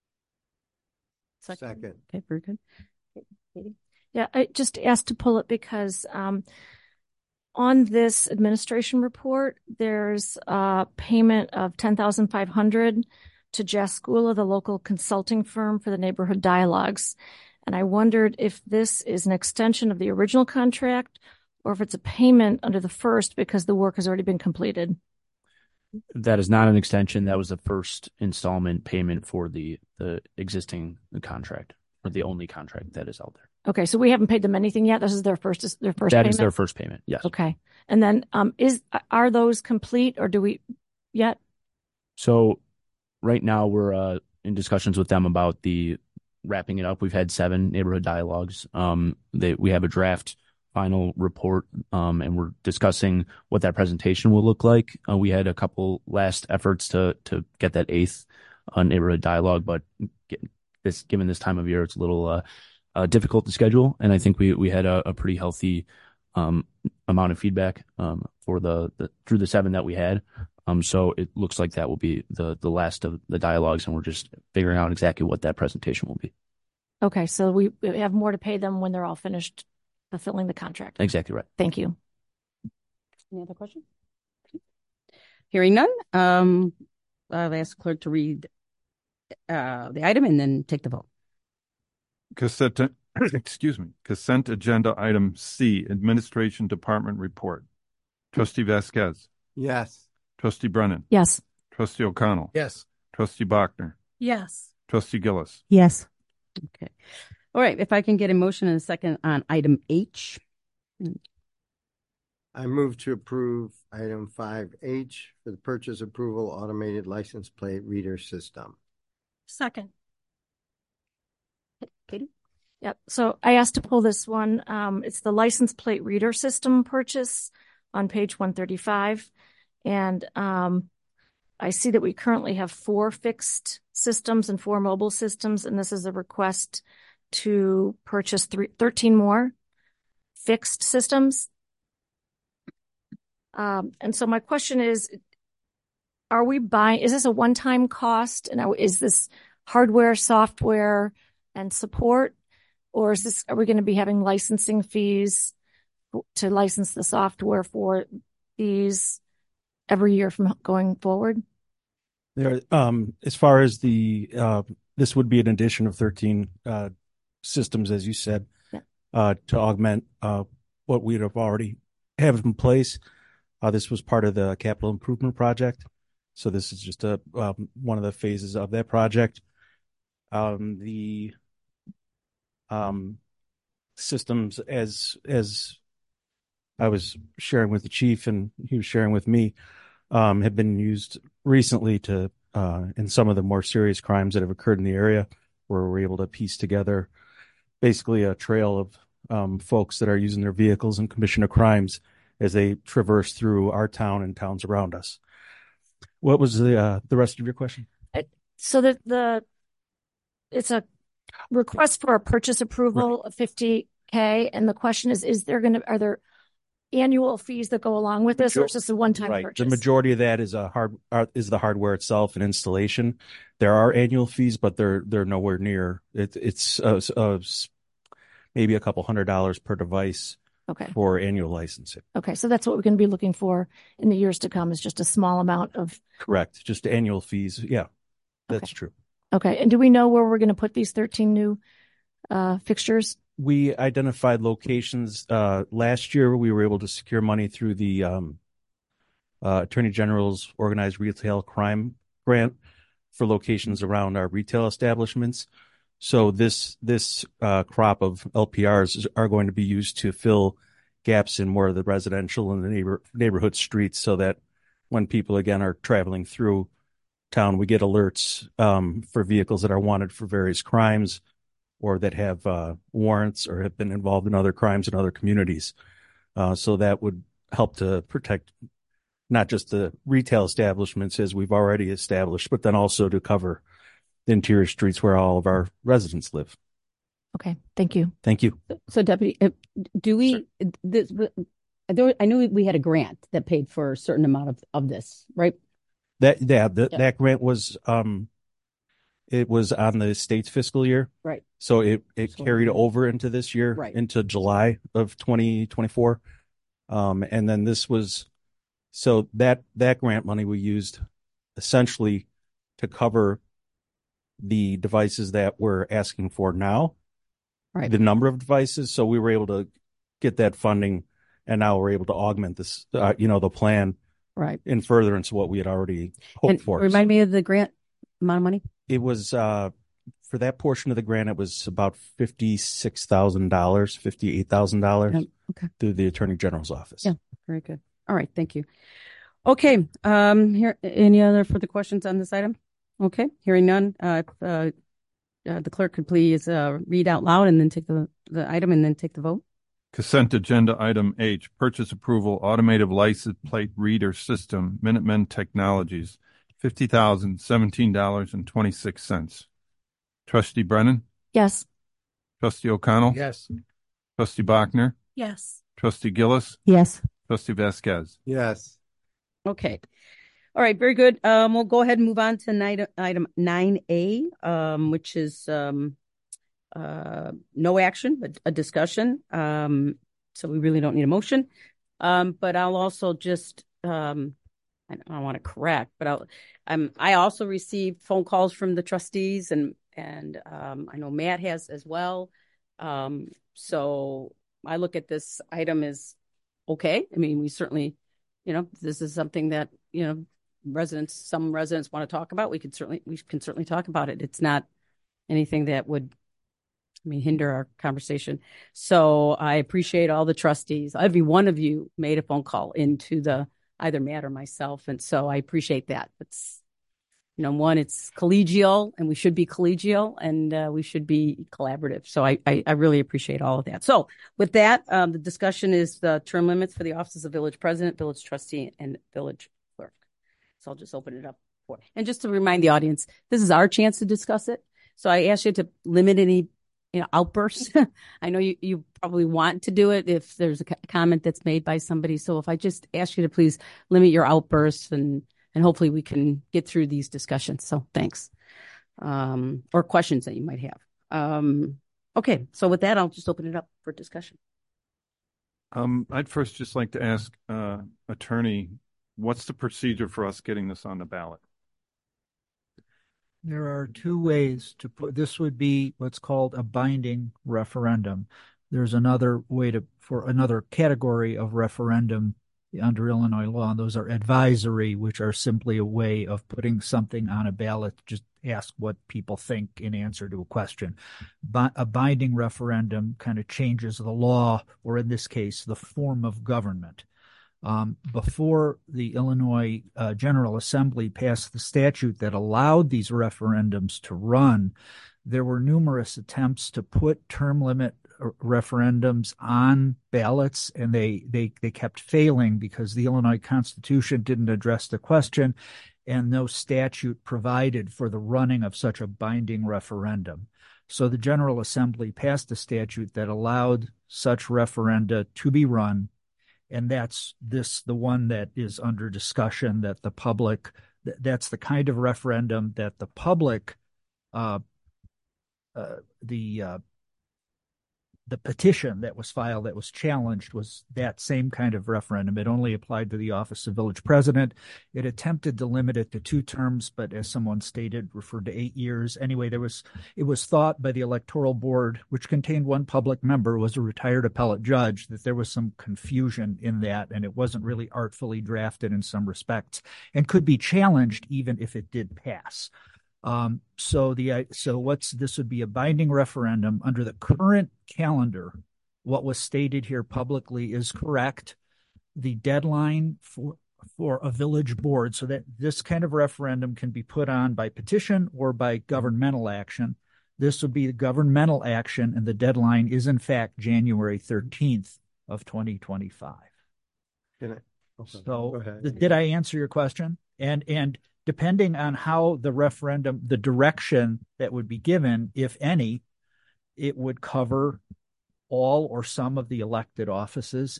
Second. Okay, very good. Yeah, I just asked to pull it because on this administration report, there's a payment of $10,500 to Jaskula, the local consulting firm for the neighborhood dialogues. And I wondered if this is an extension of the original contract or if it's a payment under the first because the work has already been completed. That is not an extension. That was the first installment payment for the existing contract, or the only contract that is out there. Okay, so we haven't paid them anything yet. This is their first payment. That is their first payment. Yes. Okay, and then are those complete, or do we yet? So right now we're in discussions with them about the wrapping it up. We've had 7 neighborhood dialogues. We have a draft final report, and we're discussing what that presentation will look like. We had a couple last efforts to get that 8th neighborhood dialogue, but given this time of year, it's a little difficult to schedule. And I think we had a pretty healthy amount of feedback for through the 7 that we had. So it looks like that will be the last of the dialogues, and we're just figuring out exactly what that presentation will be. Okay, so we have more to pay them when they're all finished fulfilling the contract. Exactly right. Thank you. Any other questions? Hearing none, I'll ask clerk to read the item and then take the vote. Consent agenda item C, Administration Department report. Trustee Vasquez. Yes. Trustee Brennan. Yes. Trustee O'Connell. Yes. Trustee Bachner. Yes. Trustee Gillis. Yes. Okay. All right. If I can get a motion and a second on item H. I move to approve item 5H for the purchase approval automated license plate reader system. Second. Katie? Yep. So I asked to pull this one. It's the license plate reader system purchase on page 135. And I see that we currently have 4 fixed systems and 4 mobile systems. And this is a request to purchase 13 more fixed systems. And so my question is, is this a one-time cost? And is this hardware, software, and support? Or are we going to be having licensing fees to license the software for these every year from going forward? There, as far as this would be an addition of 13 systems, as you said, to augment what we'd have already have in place. This was part of the capital improvement project, so this is just one of the phases of that project. The systems, as I was sharing with the chief and he was sharing with me, have been used recently to in some of the more serious crimes that have occurred in the area, where we're able to piece together basically a trail of folks that are using their vehicles and commission of crimes as they traverse through our town and towns around us. What was the rest of your question? So that it's a request for a purchase approval of $50,000, and the question is are there annual fees that go along with this, or is this a one-time purchase? The majority of that is the hardware itself and installation. There are annual fees, but they're nowhere near. It's maybe a couple $100 per device. Okay. For annual licensing. Okay, so that's what we're going to be looking for in the years to come, is just a small amount of. Correct, just annual fees. Yeah, that's true. Okay, and do we know where we're going to put these 13 new fixtures? We identified locations. Last year, we were able to secure money through the Attorney General's Organized Retail Crime Grant for locations around our retail establishments. So this crop of LPRs are going to be used to fill gaps in more of the residential and the neighborhood streets, so that when people again are traveling through town, we get alerts for vehicles that are wanted for various crimes, or that have warrants or have been involved in other crimes in other communities. So that would help to protect not just the retail establishments as we've already established, but then also to cover the interior streets where all of our residents live. Okay, thank you. Thank you. So, Deputy, do we? I knew we had a grant that paid for a certain amount of this, right? That grant was it was on the state's fiscal year, right? So it carried over into this year, right, into July of 2024, and then this was that grant money we used essentially to cover the devices that we're asking for now, right? The number of devices. So we were able to get that funding, and now we're able to augment this, the plan, right, in furtherance of what we had already hoped for. Remind me of the grant amount of money. It was for that portion of the grant, it was about $56,000, $58,000 through the Attorney General's office. Yeah, very good. All right, thank you. Okay, here, any other further questions on this item? Okay, hearing none, the clerk could please read out loud and then take the item and then take the vote. Consent agenda item H, purchase approval, automated license plate reader system, Minutemen Technologies, $50,017.26. Trustee Brennan? Yes. Trustee O'Connell? Yes. Trustee Bachner? Yes. Trustee Gillis? Yes. Trustee Vasquez? Yes. Okay. All right, very good. We'll go ahead and move on to item 9A, which is no action, but a discussion. So we really don't need a motion. But I'll also just, I don't want to correct, but I also received phone calls from the trustees, and I know Matt has as well. So I look at this item as okay. I mean, we certainly, this is something that, some residents want to talk about. We can certainly talk about it. It's not anything that would hinder our conversation. So I appreciate all the trustees. Every one of you made a phone call into either Matt or myself. And so I appreciate that. It's, it's collegial, and we should be collegial, and we should be collaborative. So I really appreciate all of that. So with that, the discussion is the term limits for the offices of village president, village trustee, and village clerk. So I'll just open it up for, and just to remind the audience, this is our chance to discuss it. So I ask you to limit any outbursts. I know you probably want to do it if there's a comment that's made by somebody. So if I just ask you to please limit your outbursts, and hopefully we can get through these discussions. So thanks. Or questions that you might have. Okay. So with that, I'll just open it up for discussion. I'd first just like to ask attorney, what's the procedure for us getting this on the ballot? There are two ways to put this. Would be what's called a binding referendum. There's another way for another category of referendum under Illinois law, and those are advisory, which are simply a way of putting something on a ballot, just ask what people think in answer to a question. But a binding referendum kind of changes the law, or in this case, the form of government. Before the Illinois General Assembly passed the statute that allowed these referendums to run, there were numerous attempts to put term limit referendums on ballots, and they kept failing because the Illinois Constitution didn't address the question, and no statute provided for the running of such a binding referendum. So the General Assembly passed a statute that allowed such referenda to be run. And that's the one that is under discussion, that the public, that's the kind of referendum that the public, the petition that was filed, that was challenged, was that same kind of referendum. It only applied to the office of village president. It attempted to limit it to 2 terms, but as someone stated, referred to 8 years. Anyway, it was thought by the electoral board, which contained one public member, was a retired appellate judge, that there was some confusion in that, and it wasn't really artfully drafted in some respects, and could be challenged even if it did pass. This would be a binding referendum under the current calendar. What was stated here publicly is correct. The deadline for a village board, so that this kind of referendum can be put on by petition or by governmental action. This would be the governmental action, and the deadline is in fact January 13th of 2025. So did I answer your question? And depending on how the referendum, the direction that would be given, if any, it would cover all or some of the elected offices.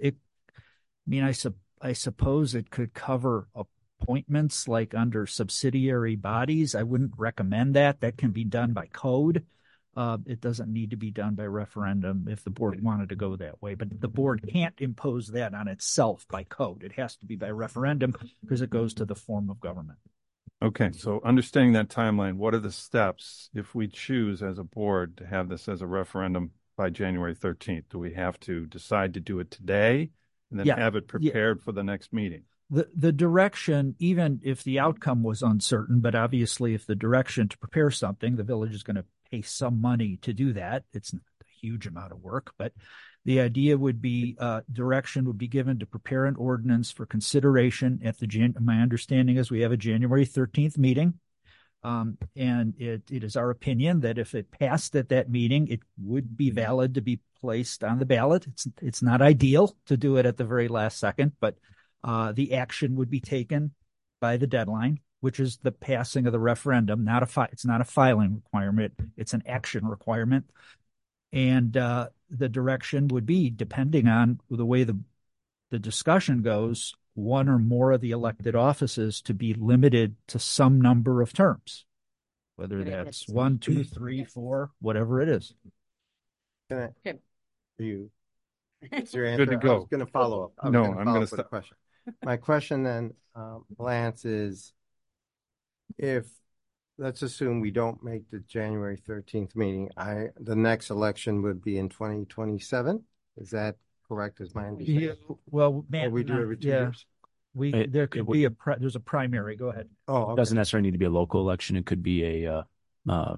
I suppose it could cover appointments like under subsidiary bodies. I wouldn't recommend that. That can be done by code. It doesn't need to be done by referendum if the board wanted to go that way. But the board can't impose that on itself by code. It has to be by referendum because it goes to the form of government. Okay, so understanding that timeline, what are the steps if we choose as a board to have this as a referendum by January 13th? Do we have to decide to do it today and then have it prepared for the next meeting? The direction, even if the outcome was uncertain, but obviously if the direction to prepare something, the village is going to pay some money to do that. It's not a huge amount of work, but the idea would be direction would be given to prepare an ordinance for consideration at my understanding is we have a January 13th meeting. And it is our opinion that if it passed at that meeting, it would be valid to be placed on the ballot. It's not ideal to do it at the very last second, but the action would be taken by the deadline, which is the passing of the referendum. It's not a filing requirement. It's an action requirement. And the direction would be, depending on the way the discussion goes, one or more of the elected offices to be limited to some number of terms, whether that's 1, 2, 3, 4, whatever it is. Can I, you, it's your answer. Good to go. I was going to follow up. I'm going to stop. Question. My question then, Lance, is if, let's assume we don't make the January 13th meeting, the next election would be in 2027. Is that correct? Is my understanding? Yeah, well, man, we do every 2 years. There could be there's a primary. Go ahead. Oh, okay. It doesn't necessarily need to be a local election. It could be a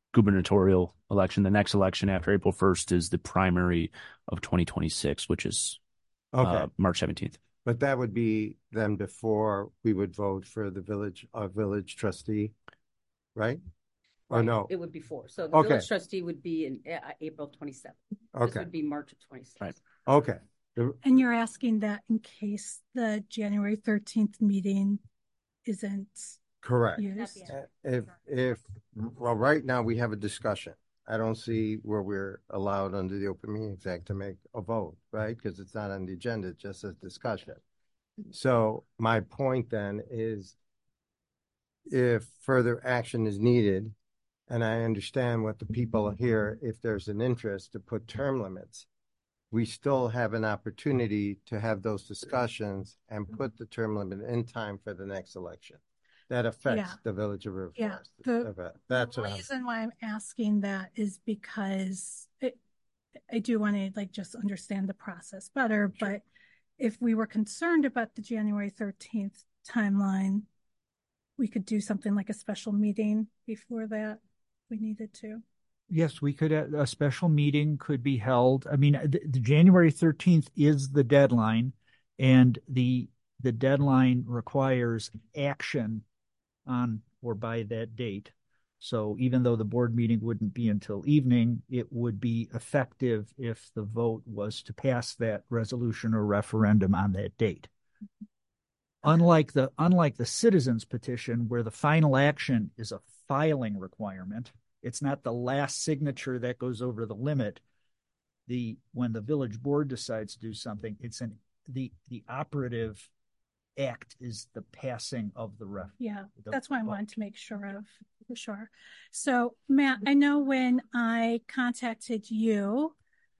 gubernatorial election. The next election after April 1st is the primary of 2026, which is March 17th. But that would be then before we would vote for the village trustee, right? Or no? It would be before. So the village trustee would be in April 27th. Okay. This would be March of 26th. Right. Okay. And you're asking that in case the January 13th meeting isn't correct. used? Well, right now we have a discussion. I don't see where we're allowed under the Open Meetings Act to make a vote, right? Because it's not on the agenda, it's just a discussion. So my point then is if further action is needed, and I understand what the people here, if there's an interest to put term limits, we still have an opportunity to have those discussions and put the term limit in time for the next election. That affects the Village of River Forest. That's the reason why I'm asking that is because I do want to just understand the process better. Sure. But if we were concerned about the January 13th timeline, we could do something like a special meeting before that if we needed to. Yes, we could. A special meeting could be held. I mean, the January 13th is the deadline, and the deadline requires action on or by that date. So even though the board meeting wouldn't be until evening, it would be effective if the vote was to pass that resolution or referendum on that date. Unlike the citizens petition, where the final action is a filing requirement, it's not the last signature that goes over the limit. When the village board decides to do something, it's the operative act is the passing of the referendum. Yeah, that's why I wanted to make sure of for sure. So Matt, I know when I contacted you,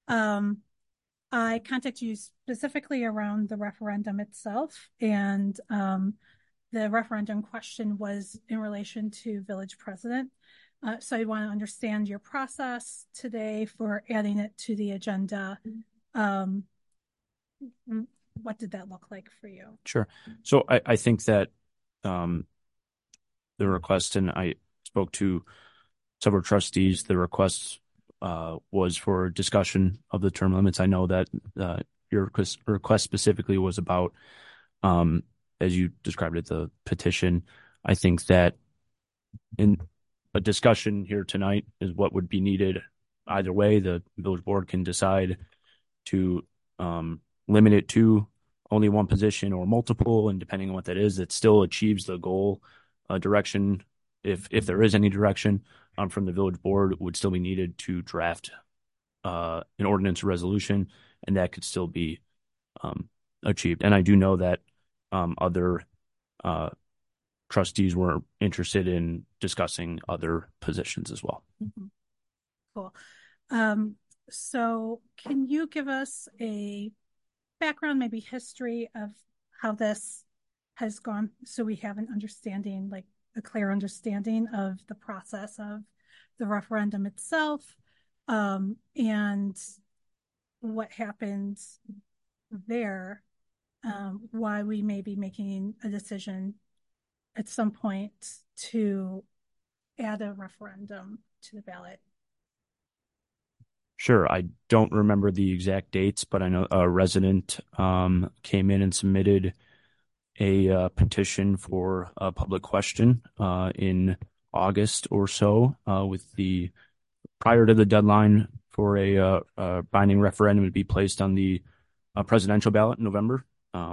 I contacted you specifically around the referendum itself, and the referendum question was in relation to village president. So I want to understand your process today for adding it to the agenda. What did that look like for you? Sure. So I think that the request, and I spoke to several trustees, the request was for discussion of the term limits. I know that your request specifically was about, as you described it, the petition. I think that in a discussion here tonight is what would be needed. Either way, the village board can decide to limit it to only one position or multiple, and depending on what that is, it still achieves the goal direction. If there is any direction from the village board, it would still be needed to draft an ordinance or resolution, and that could still be achieved. And I do know that other trustees were interested in discussing other positions as well. Mm-hmm. Cool. So can you give us a background, maybe history of how this has gone, so we have an understanding, like a clear understanding of the process of the referendum itself, and what happens there, why we may be making a decision at some point to add a referendum to the ballot? Sure. I don't remember the exact dates, but I know a resident came in and submitted a petition for a public question in August or so, with the prior to the deadline for a binding referendum to be placed on the presidential ballot in November.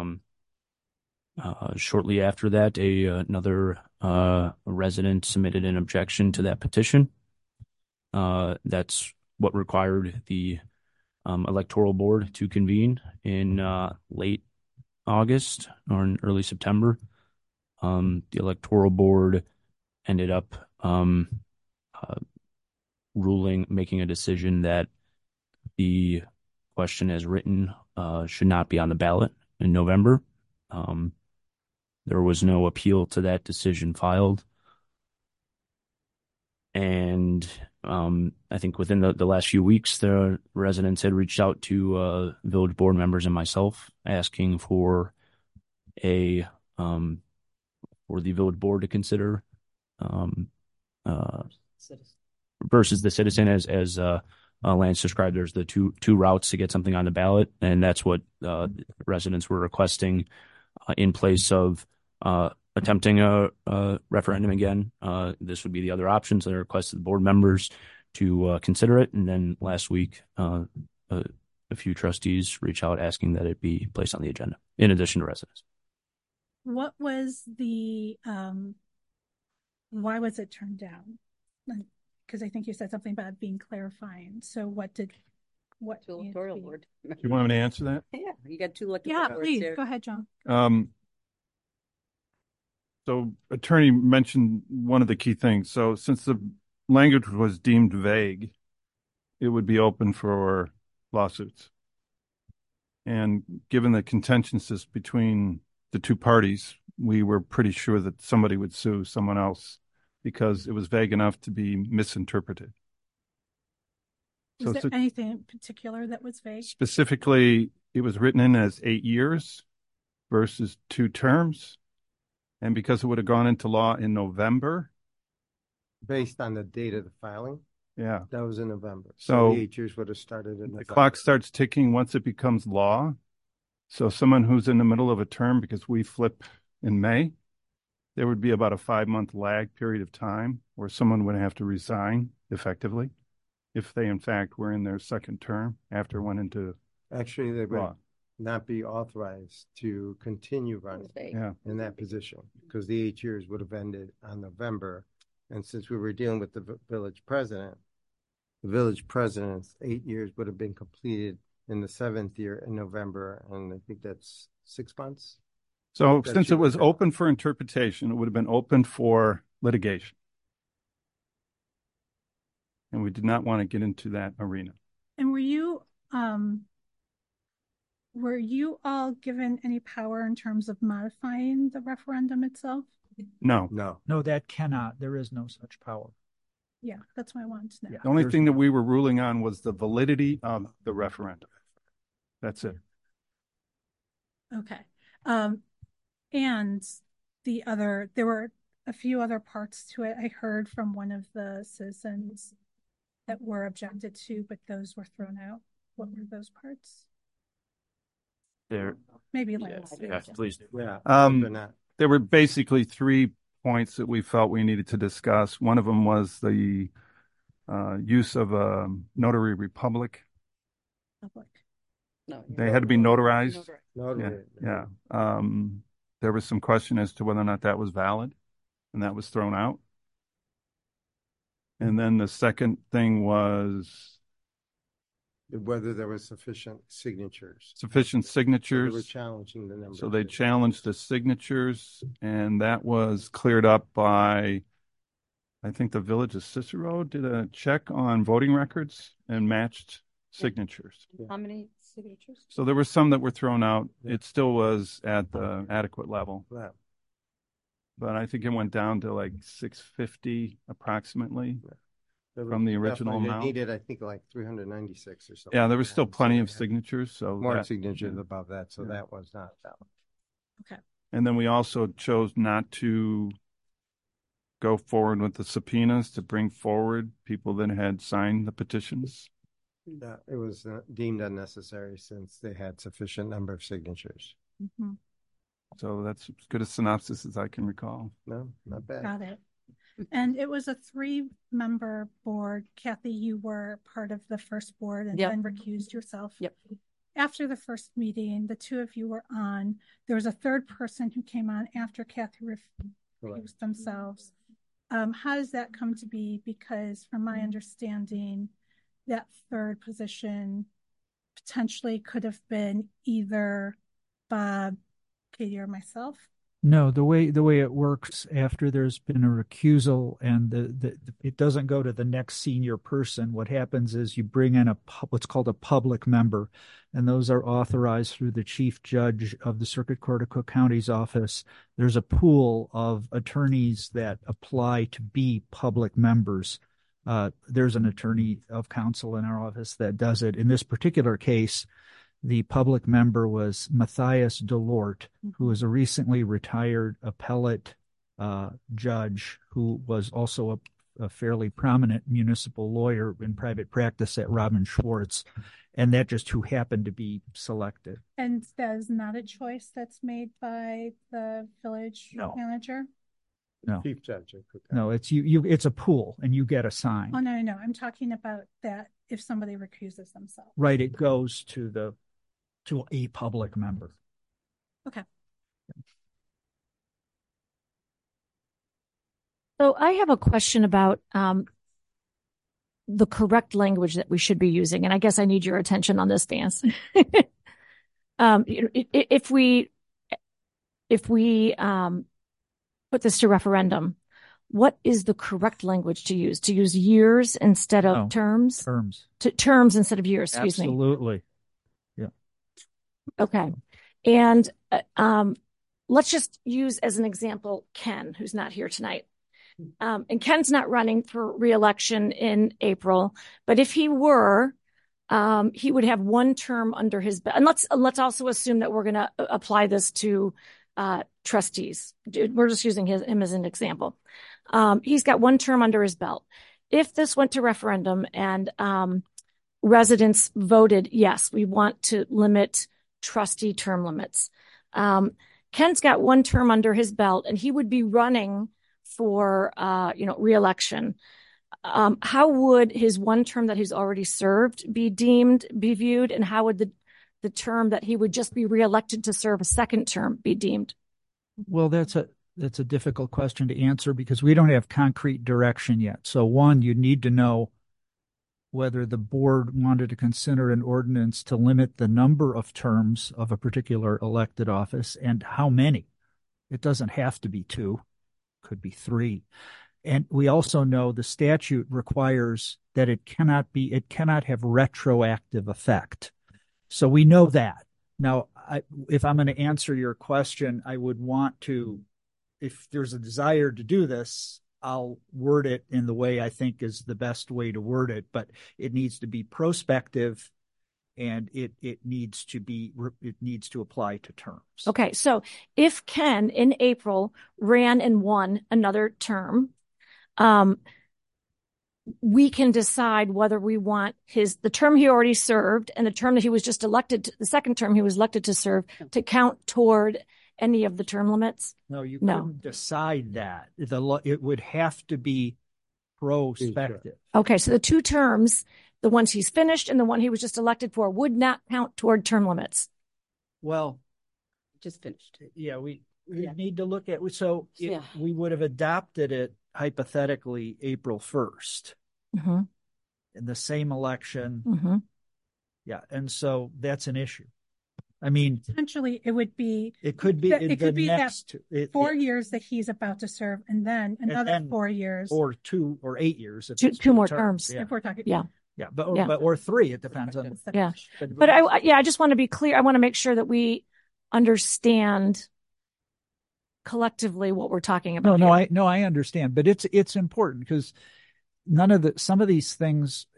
Shortly after that, another resident submitted an objection to that petition. That's what required the electoral board to convene in late August or in early September. The electoral board ended up making a decision that the question as written should not be on the ballot in November. There was no appeal to that decision filed. And I think within the last few weeks, the residents had reached out to village board members and myself asking for for the village board to consider versus the citizen, as Lance described. There's the two routes to get something on the ballot, and that's what residents were requesting in place of attempting a referendum again. This would be the other options. They requested the board members to consider it, and then last week a few trustees reached out asking that it be placed on the agenda in addition to residents. What was the why was it turned down? Because I think you said something about being clarifying. So what electoral board? Do you want me to answer that? Yeah, you got two electoral Yeah, boards please there. go ahead, John. So attorney mentioned one of the key things. So since the language was deemed vague, it would be open for lawsuits. And given the contentiousness between the two parties, we were pretty sure that somebody would sue someone else because it was vague enough to be misinterpreted. Was there anything in particular that was vague? Specifically, it was written in as 8 years versus 2 terms. And because it would have gone into law in November. Based on the date of the filing? Yeah. That was in November. So the 8 years would have started in November. The clock starts ticking once it becomes law. So someone who's in the middle of a term, because we flip in May, there would be about a 5-month lag period of time where someone would have to resign effectively if they, in fact, were in their second term after it went into Actually, they would law. not be authorized to continue running in that position because the 8 years would have ended on November. And since we were dealing with the village president's 8 years would have been completed in the 7th year in November. And I think that's 6 months. So since it was open for interpretation, it would have been open for litigation. And we did not want to get into that arena. And were you all given any power in terms of modifying the referendum itself? No. No, that cannot. There is no such power. Yeah, that's what I wanted to know. The only thing that we were ruling on was the validity of the referendum. That's it. Okay. And there were a few other parts to it. I heard from one of the citizens that were objected to, but those were thrown out. What were those parts? Maybe please. Yeah. There were basically 3 points that we felt we needed to discuss. One of them was the use of a notary republic. No, they had to be notarized. Notary. Yeah. There was some question as to whether or not that was valid, and that was thrown out. And then the second thing was whether there was sufficient signatures. So they were challenging the number. So they challenged the signatures, and that was cleared up by, I think the village of Cicero did a check on voting records and matched signatures. How many signatures? So there were some that were thrown out. It still was at the adequate level. Yeah. But I think it went down to like 650 approximately from the original amount. They needed, I think, like 396 or something. Yeah, there was still plenty of signatures. So more signatures above that. So that was not valid. Okay. And then we also chose not to go forward with the subpoenas to bring forward people that had signed the petitions. Yeah, it was deemed unnecessary since they had sufficient number of signatures. Mm-hmm. So that's as good a synopsis as I can recall. No, not bad. Got it. And it was a 3-member board. Kathy, you were part of the first board and then recused yourself. Yep. After the first meeting, the 2 of you were on. There was a 3rd person who came on after Kathy recused themselves. How does that come to be? Because from my understanding, that 3rd position potentially could have been either Bob, Katie, or myself. No, the way it works after there's been a recusal and it doesn't go to the next senior person. What happens is you bring in what's called a public member, and those are authorized through the chief judge of the Circuit Court of Cook County's office. There's a pool of attorneys that apply to be public members. There's an attorney of counsel in our office that does it. In this particular case, the public member was Matthias Delort, who is a recently retired appellate judge who was also a fairly prominent municipal lawyer in private practice at Robin Schwartz, and that just who happened to be selected. And that is not a choice that's made by the village manager? No. Chief judge. No, it's you. It's a pool, and you get assigned. Oh, no. I'm talking about that if somebody recuses themselves. Right. It goes to a public member. Okay. So I have a question about the correct language that we should be using, and I guess I need your attention on this, Vance. If we put this to referendum, what is the correct language to use? To use years instead of terms? Terms instead of years, excuse me. Absolutely. Yeah. Okay. And let's just use as an example Ken, who's not here tonight. And Ken's not running for re-election in April, but if he were, he would have one term under his belt. And let's also assume that we're going to apply this to trustees. We're just using him as an example. He's got one term under his belt. If this went to referendum and residents voted, yes, we want to limit trustee term limits. Ken's got one term under his belt, and he would be running for re-election. How would his one term that he's already served be viewed, and how would the term that he would just be re-elected to serve a second term be deemed? Well, that's a difficult question to answer because we don't have concrete direction yet. So one, you need to know whether the board wanted to consider an ordinance to limit the number of terms of a particular elected office and how many. It doesn't have to be 2, could be 3. And we also know the statute requires that it cannot have retroactive effect. So we know that. Now, if I'm going to answer your question, I would want to, if there's a desire to do this, I'll word it in the way I think is the best way to word it, but it needs to be prospective and it needs to apply to terms. Okay. So if Ken in April ran and won another term, we can decide whether we want the term he already served and the term that he was just elected to, the second term he was elected to serve, to count toward any of the term limits. No, you couldn't decide that. It would have to be prospective. Okay. So the 2 terms, the ones he's finished and the one he was just elected for, would not count toward term limits. Well, just finished. Yeah, we need to look at, we would have adopted it hypothetically April 1st in the same election. Mm-hmm. Yeah. And so that's an issue. I mean, potentially it could be that 4 years that he's about to serve and then another 4 years or 2 or 8 years. Two more terms. Yeah. If we're talking. Or 3, it depends on. Yeah. But I just want to be clear. I want to make sure that we understand collectively what we're talking about. I understand, but it's important because some of these things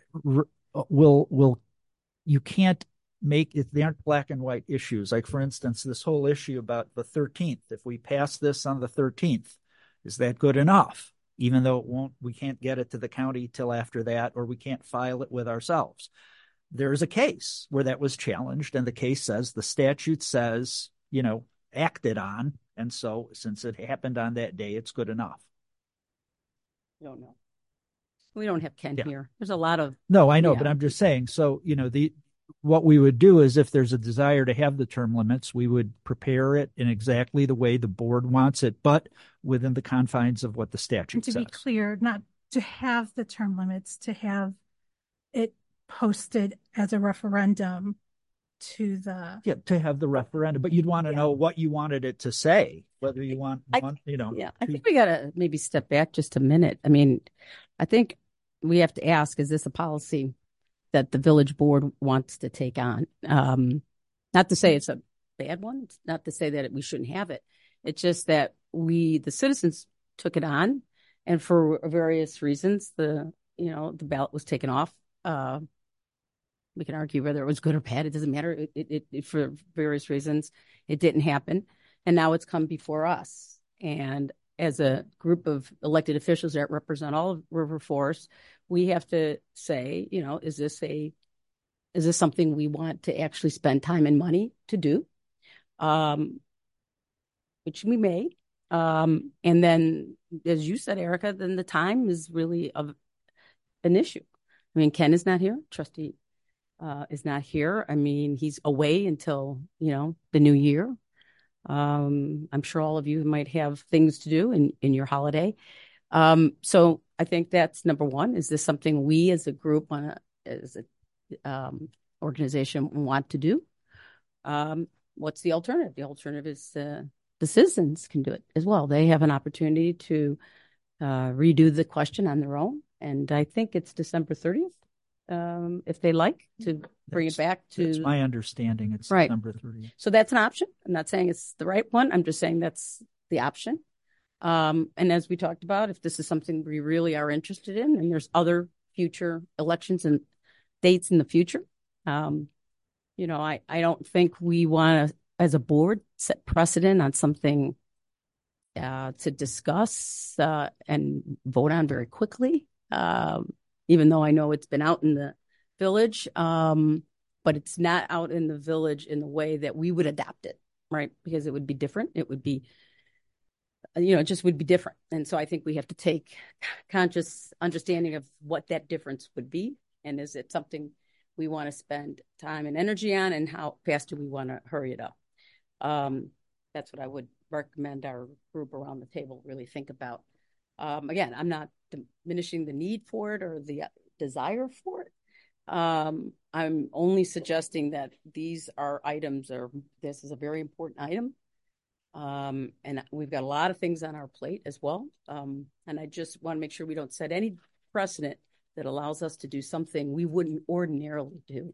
you can't make it. They aren't black and white issues. Like for instance, this whole issue about the 13th. If we pass this on the 13th, is that good enough? Even though we can't get it to the county till after that, or we can't file it with ourselves. There's a case where that was challenged, and the case says the statute says, acted on. And so since it happened on that day, it's good enough. I don't know. We don't have Ken here. There's a lot of. No, I know, but I'm just saying. So, what we would do is if there's a desire to have the term limits, we would prepare it in exactly the way the board wants it, but within the confines of what the statute says. To be clear, not to have the term limits, to have it posted as a referendum to have the referendum, but you'd want to know what you wanted it to say, whether you want. I think we got to maybe step back just a minute. I mean, I think we have to ask: is this a policy that the village board wants to take on? Not to say it's a bad one. It's not to say that we shouldn't have it. It's just that the citizens took it on, and for various reasons, the ballot was taken off. We can argue whether it was good or bad. It doesn't matter. It for various reasons, it didn't happen. And now it's come before us. And as a group of elected officials that represent all of River Forest, we have to say, is this something we want to actually spend time and money to do? Which we may. And then, as you said, Erica, then the time is really an issue. I mean, Ken is not here. Trustee is not here. I mean, he's away until, the new year. I'm sure all of you might have things to do in your holiday. So I think that's number one. Is this something we as a group as an organization want to do? What's the alternative? The alternative is the citizens can do it as well. They have an opportunity to redo the question on their own. And I think it's December 30th. If they like to bring it back to. That's my understanding. It's right. December 30th. So that's an option. I'm not saying it's the right one. I'm just saying that's the option. And as we talked about, if this is something we really are interested in, and there's other future elections and dates in the future, I don't think we want to, as a board, set precedent on something to discuss and vote on very quickly. Even though I know it's been out in the village, but it's not out in the village in the way that we would adopt it, right? Because it would be different. It would be, it just would be different. And so I think we have to take conscious understanding of what that difference would be. And is it something we want to spend time and energy on, and how fast do we want to hurry it up? That's what I would recommend our group around the table really think about. Again, I'm not diminishing the need for it or the desire for it. I'm only suggesting that these are items, or this is a very important item. And we've got a lot of things on our plate as well. And I just want to make sure we don't set any precedent that allows us to do something we wouldn't ordinarily do.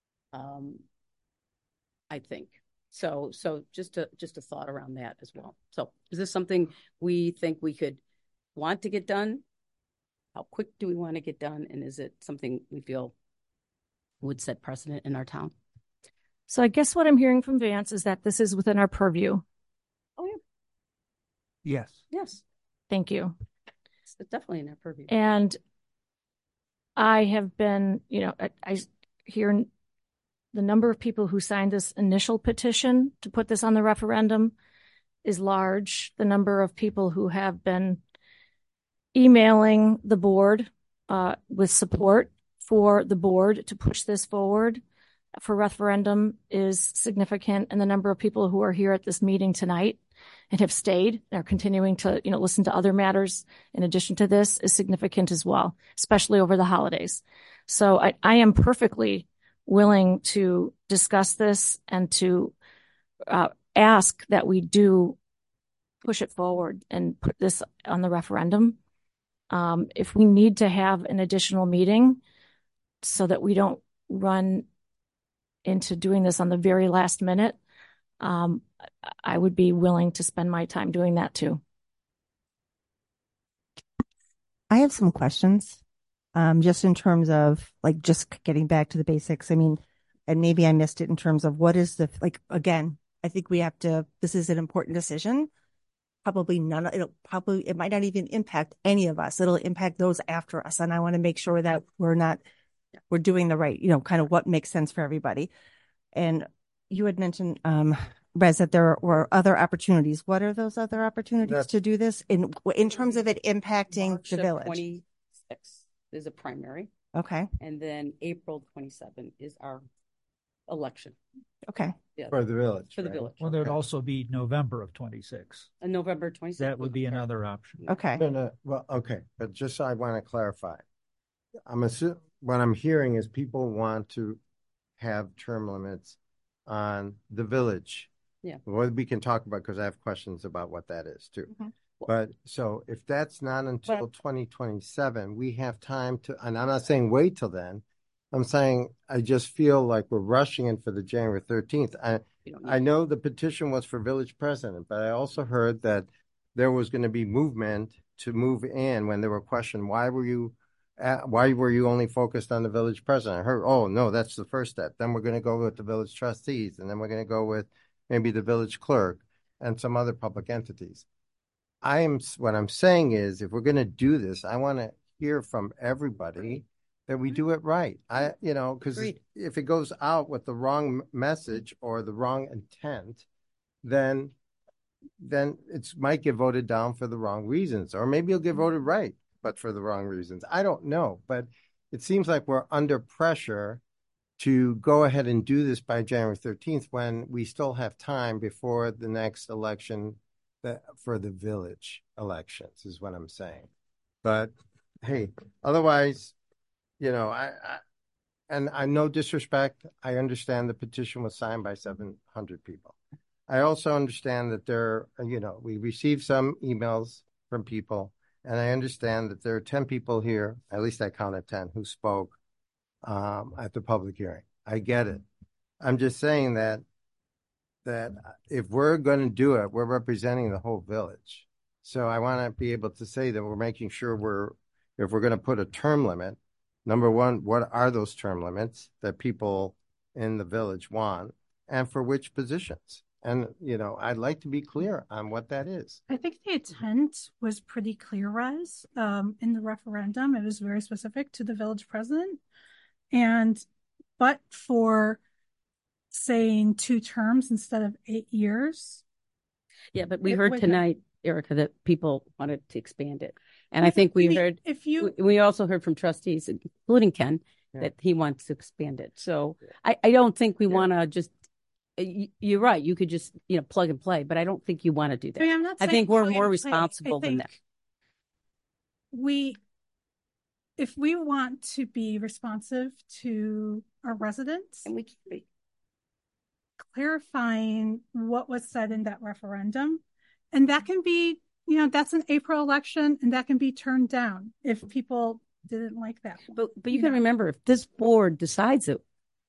I think. So just a thought around that as well. So is this something we think we could want to get done? How quick do we want to get done? And is it something we feel would set precedent in our town? So I guess what I'm hearing from Vance is that this is within our purview. Oh, yeah. Yes. Yes. Thank you. It's definitely in our purview. And I have been, I hear the number of people who signed this initial petition to put this on the referendum is large. The number of people who have been emailing the board with support for the board to push this forward for referendum is significant. And the number of people who are here at this meeting tonight and have stayed and are continuing to, listen to other matters in addition to this is significant as well, especially over the holidays. So I am perfectly willing to discuss this and to ask that we do push it forward and put this on the referendum. If we need to have an additional meeting so that we don't run into doing this on the very last minute, I would be willing to spend my time doing that too. I have some questions, just in terms of just getting back to the basics. I mean, and maybe I missed it in terms of what is again, I think we have to, this is an important decision. Probably it might not even impact any of us. It'll impact those after us. And I want to make sure that we're doing the right, kind of what makes sense for everybody. And you had mentioned, Rez, that there were other opportunities. What are those other opportunities to do this in terms of it impacting March the village? 26th is a primary. Okay. And then April 27th is our election. Okay. Yeah. For the village. For the village. Well, there'd also be November of 26. And November 26th. That would be another option. Okay. Okay. But just so I want to clarify, what I'm hearing is people want to have term limits on the village. Yeah. Well, we can talk about, because I have questions about what that is too. Mm-hmm. But so if that's not until 2027, we have time to, and I'm not saying wait till then. I'm saying I just feel like we're rushing in for the January 13th. I know the petition was for village president, but I also heard that there was going to be movement to move in when there were questions. Why were you only focused on the village president? I heard, oh, no, that's the first step. Then we're going to go with the village trustees, and then we're going to go with maybe the village clerk and some other public entities. what I'm saying is, if we're going to do this, I want to hear from everybody that we do it right. Because if it goes out with the wrong message or the wrong intent, then it might get voted down for the wrong reasons, or maybe it'll get voted right, but for the wrong reasons. I don't know, but it seems like we're under pressure to go ahead and do this by January 13th when we still have time before the next election for the village elections is what I'm saying. But hey, otherwise, I no disrespect. I understand the petition was signed by 700 people. I also understand that we received some emails from people, and I understand that there are 10 people here, at least I counted 10, who spoke at the public hearing. I get it. I'm just saying that if we're going to do it, we're representing the whole village. So I want to be able to say that we're making sure if we're going to put a term limit, number one, what are those term limits that people in the village want, and for which positions? And, I'd like to be clear on what that is. I think the intent was pretty clear, Rez. In the referendum, it was very specific to the village president. But for saying 2 terms instead of 8 years. Yeah, but we heard tonight, Erica, that people wanted to expand it. And I think we also heard from trustees, including Ken, that he wants to expand it. So I don't think we want to just, you're right, you could just, plug and play, but I don't think you want to do that. I think we're more responsible than that. If we want to be responsive to our residents, and we can be clarifying what was said in that referendum, and that can be, that's an April election, and that can be turned down if people didn't like that. But you can remember, if this board decides it,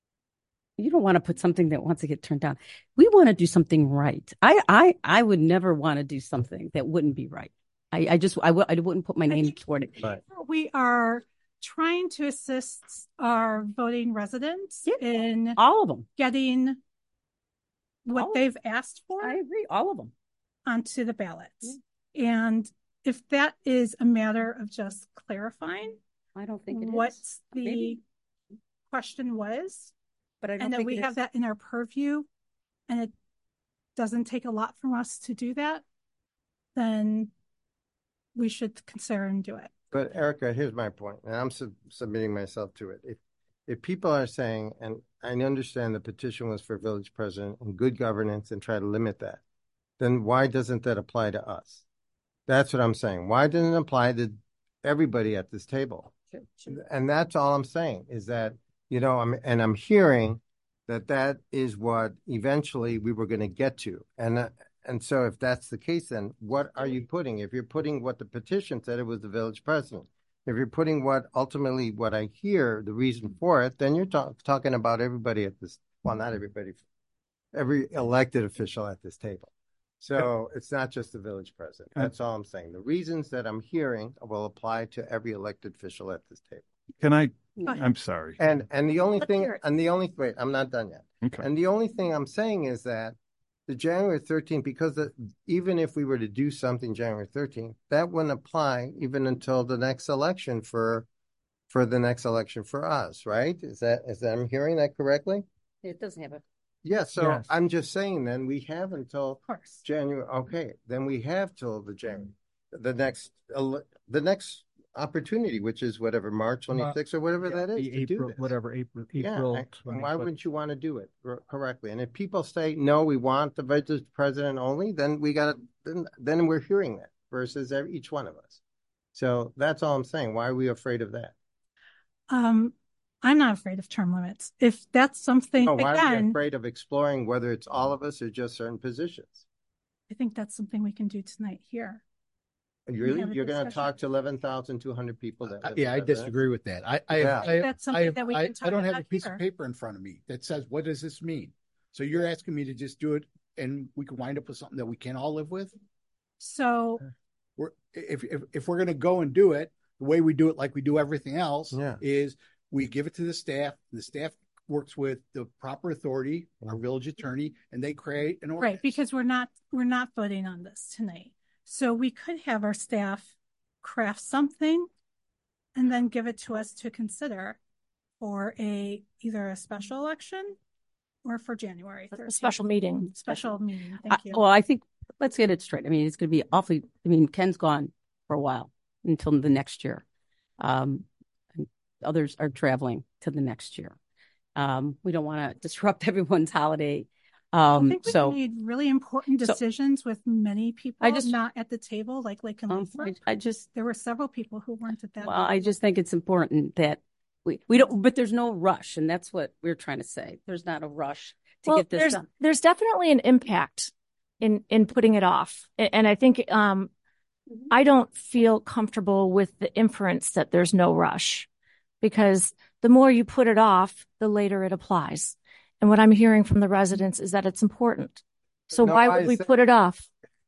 you don't want to put something that wants to get turned down. We want to do something right. I would never want to do something that wouldn't be right. I wouldn't put my name toward it. Right. We are trying to assist our voting residents in all of them getting what they've asked for. I agree, all of them onto the ballots. Yeah. And if that is a matter of just clarifying, I don't think what the question was, but I don't and think that we have that in our purview, and it doesn't take a lot from us to do that, then we should consider and do it. But Erica, here's my point, and I'm submitting myself to it. If people are saying, and I understand the petition was for village president and good governance and try to limit that, then why doesn't that apply to us? That's what I'm saying. Why didn't it apply to everybody at this table? Sure. And that's all I'm saying is that, I'm hearing that is what eventually we were going to get to. And so if that's the case, then what are you putting? If you're putting what the petition said, it was the village president. If you're putting what I hear, the reason for it, then you're talking about everybody at this, well, not everybody, every elected official at this table. So it's not just the village president. That's all I'm saying. The reasons that I'm hearing will apply to every elected official at this table. I'm sorry. And the only thing, wait, I'm not done yet. Okay. And the only thing I'm saying is that the January 13th, because even if we were to do something January 13th, that wouldn't apply even until the next election for the next election for us, right? Is that I'm hearing that correctly? It doesn't have a. Yeah, so yes. I'm just saying then we have until January. Okay, then we have till the next opportunity, which is whatever, March 26th or whatever that is. April. Yeah, and why wouldn't you want to do it correctly? And if people say, no, we want the vice president only, then then we're hearing that versus each one of us. So that's all I'm saying. Why are we afraid of that? I'm not afraid of term limits. If that's something, why are we afraid of exploring whether it's all of us or just certain positions? I think that's something we can do tonight here. Really? You're going to talk to 11,200 people? I disagree with that. That's something that we can talk about. I don't have a piece of paper in front of me that says, what does this mean? So you're asking me to just do it and we can wind up with something that we can all live with? So if we're going to go and do it, the way we do it, like we do everything else, is we give it to the staff. The staff works with the proper authority, our village attorney, and they create an ordinance. Right, because we're not voting on this tonight. So we could have our staff craft something and then give it to us to consider for either a special election or for January 13th. A special meeting. Special meeting. Thank you. Well, I think let's get it straight. I mean, it's going to be awfully. I mean, Ken's gone for a while until the next year. And others are traveling to the next year. We don't want to disrupt everyone's holiday. I think we made really important decisions with many people not at the table, like Lake and Leesburg. There were several people who weren't at that. Well, I just think it's important that we don't, but there's no rush, and that's what we're trying to say. There's not a rush to get this done. There's definitely an impact in putting it off, and I think I don't feel comfortable with the inference that there's no rush, because the more you put it off, the later it applies. And what I'm hearing from the residents is that it's important. So why would we put it off?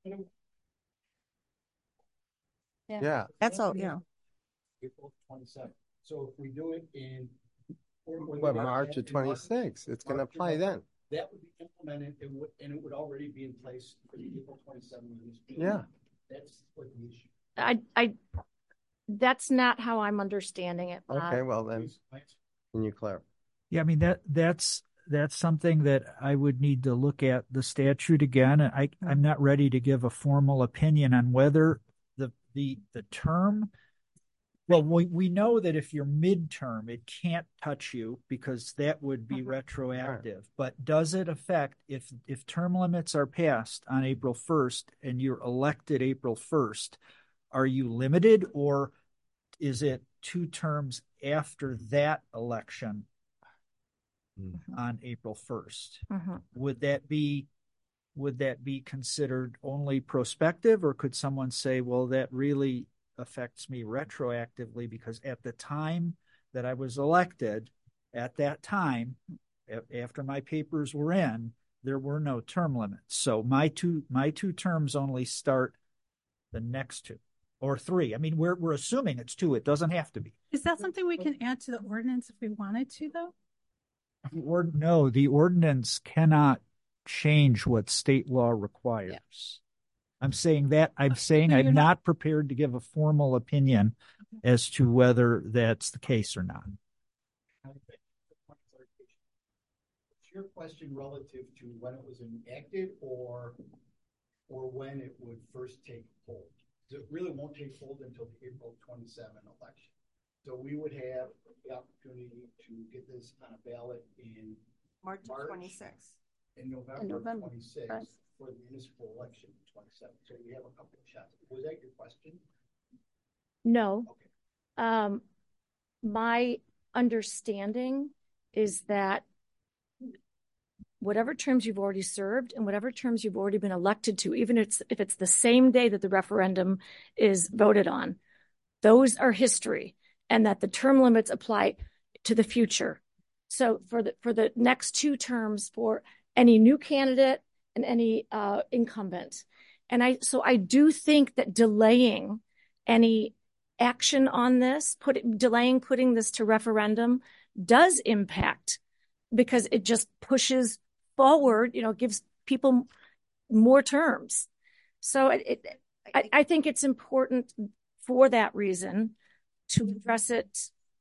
Yeah. That's all. Yeah. April 27th. So if we do it in March of 26, it's going to apply then. That would be implemented, and it would already be in place for the April 27th. Yeah. That's what the issue. That's not how I'm understanding it, Bob. Okay, well then, can you clarify? Yeah, I mean that's something that I would need to look at the statute again. I'm not ready to give a formal opinion on whether the term. Well, we know that if you're midterm, it can't touch you because that would be retroactive. Right. But does it affect if term limits are passed on April 1st and you're elected April 1st? Are you limited, or is it 2 terms after that election on April 1st? Mm-hmm. Would that be considered only prospective, or could someone say, well, that really affects me retroactively because at the time that I was elected, at that time, after my papers were in, there were no term limits. So my two terms only start the next 2 or 3. I mean, we're assuming it's 2. It doesn't have to be. Is that something we can add to the ordinance if we wanted to, though? Or no, the ordinance cannot change what state law requires. Yeah. I'm saying I'm not prepared to give a formal opinion as to whether that's the case or not. What's your question relative to when it was enacted or when it would first take hold? It really won't take hold until the April 27 election. So we would have the opportunity to get this on a ballot in March 26th. In November 26th. Right. For the municipal election, 27. So we have a couple of shots. Was that your question? No. Okay. My understanding is that whatever terms you've already served and whatever terms you've already been elected to, even if it's the same day that the referendum is voted on, those are history, and that the term limits apply to the future. So for the next 2 terms for any new candidate and any incumbent. And I do think that delaying any action on this, delaying putting this to referendum does impact, because it just pushes forward, gives people more terms. So I think it's important for that reason to address it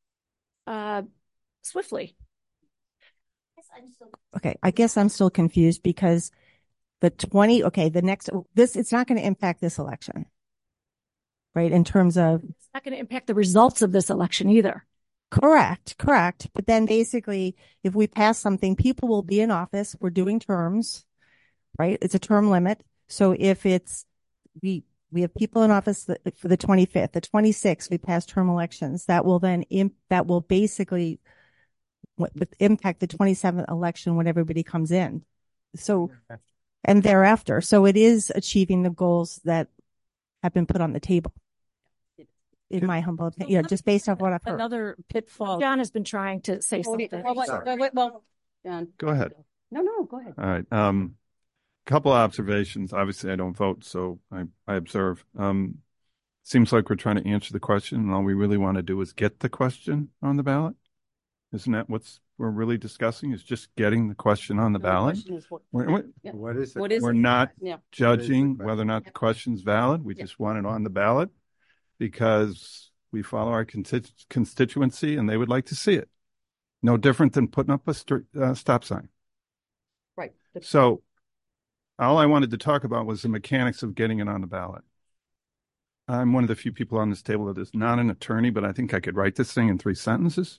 swiftly. Okay, I guess I'm still confused because it's not going to impact this election, right? In terms of, it's not going to impact the results of this election either. Correct. But then basically, if we pass something, people will be in office. We're doing terms, right? It's a term limit. So if we have people in office for the 25th, the 26th, we pass term elections. That will basically impact the 27th election when everybody comes in. So, and thereafter. So it is achieving the goals that have been put on the table. In my humble opinion, just based off what I've heard. Another pitfall. John has been trying to say something. Well, John. Go ahead. No, go ahead. All right. Couple of observations. Obviously, I don't vote, so I observe. Seems like we're trying to answer the question, and all we really want to do is get the question on the ballot. Isn't that what's we're really discussing is just getting the question on the ballot. What is it? We're not judging whether or not the question's valid. We just want it on the ballot because we follow our constituency and they would like to see it. No different than putting up a stop sign. Right. So all I wanted to talk about was the mechanics of getting it on the ballot. I'm one of the few people on this table that is not an attorney, but I think I could write this thing in 3 sentences.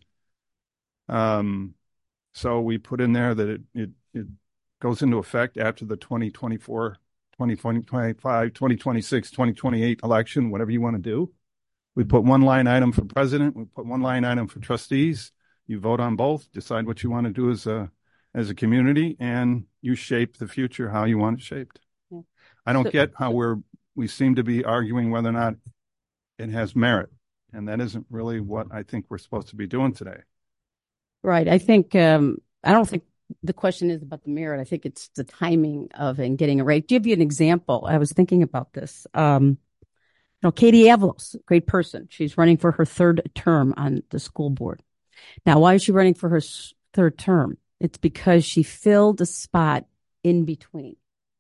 So we put in there that it goes into effect after the 2024, 2025, 2026, 2028 election, whatever you want to do. We put one line item for president. We put one line item for trustees. You vote on both, decide what you want to do as a community, and you shape the future how you want it shaped. Yeah. I don't get how we seem to be arguing whether or not it has merit. And that isn't really what I think we're supposed to be doing today. Right. I think, I don't think the question is about the merit. I think it's the timing of and getting it right. To give you an example, I was thinking about this. Katie Avalos, great person. She's running for her 3rd term on the school board. Now, why is she running for her 3rd term? It's because she filled a spot in between.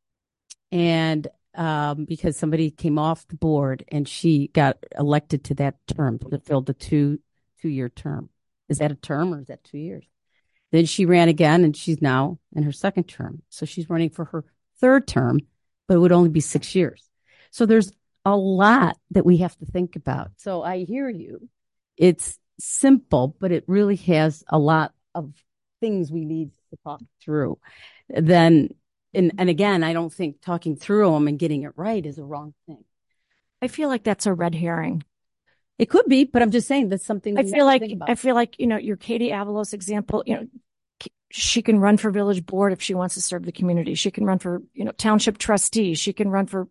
And because somebody came off the board and she got elected to that term to fill the two-year term. Is that a term or is that 2 years? Then she ran again and she's now in her 2nd term. So she's running for her 3rd term, but it would only be 6 years. So there's a lot that we have to think about. So I hear you. It's simple, but it really has a lot of things we need to talk through. Then, and again, I don't think talking through them and getting it right is a wrong thing. I feel like that's a red herring. It could be, but I'm just saying that's something I feel like, your Katie Avalos example, she can run for village board if she wants to serve the community. She can run for, township trustee. She can run for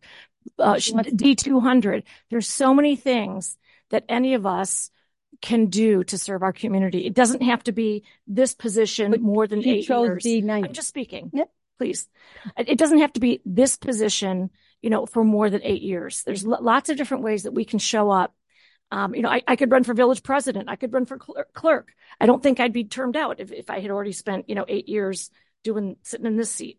D200. There's so many things that any of us can do to serve our community. It doesn't have to be this position more than 8 years. D90. I'm just speaking. Yep. Please. It doesn't have to be this position, for more than 8 years. There's lots of different ways that we can show up. I could run for village president. I could run for clerk. I don't think I'd be termed out if I had already spent, 8 years sitting in this seat.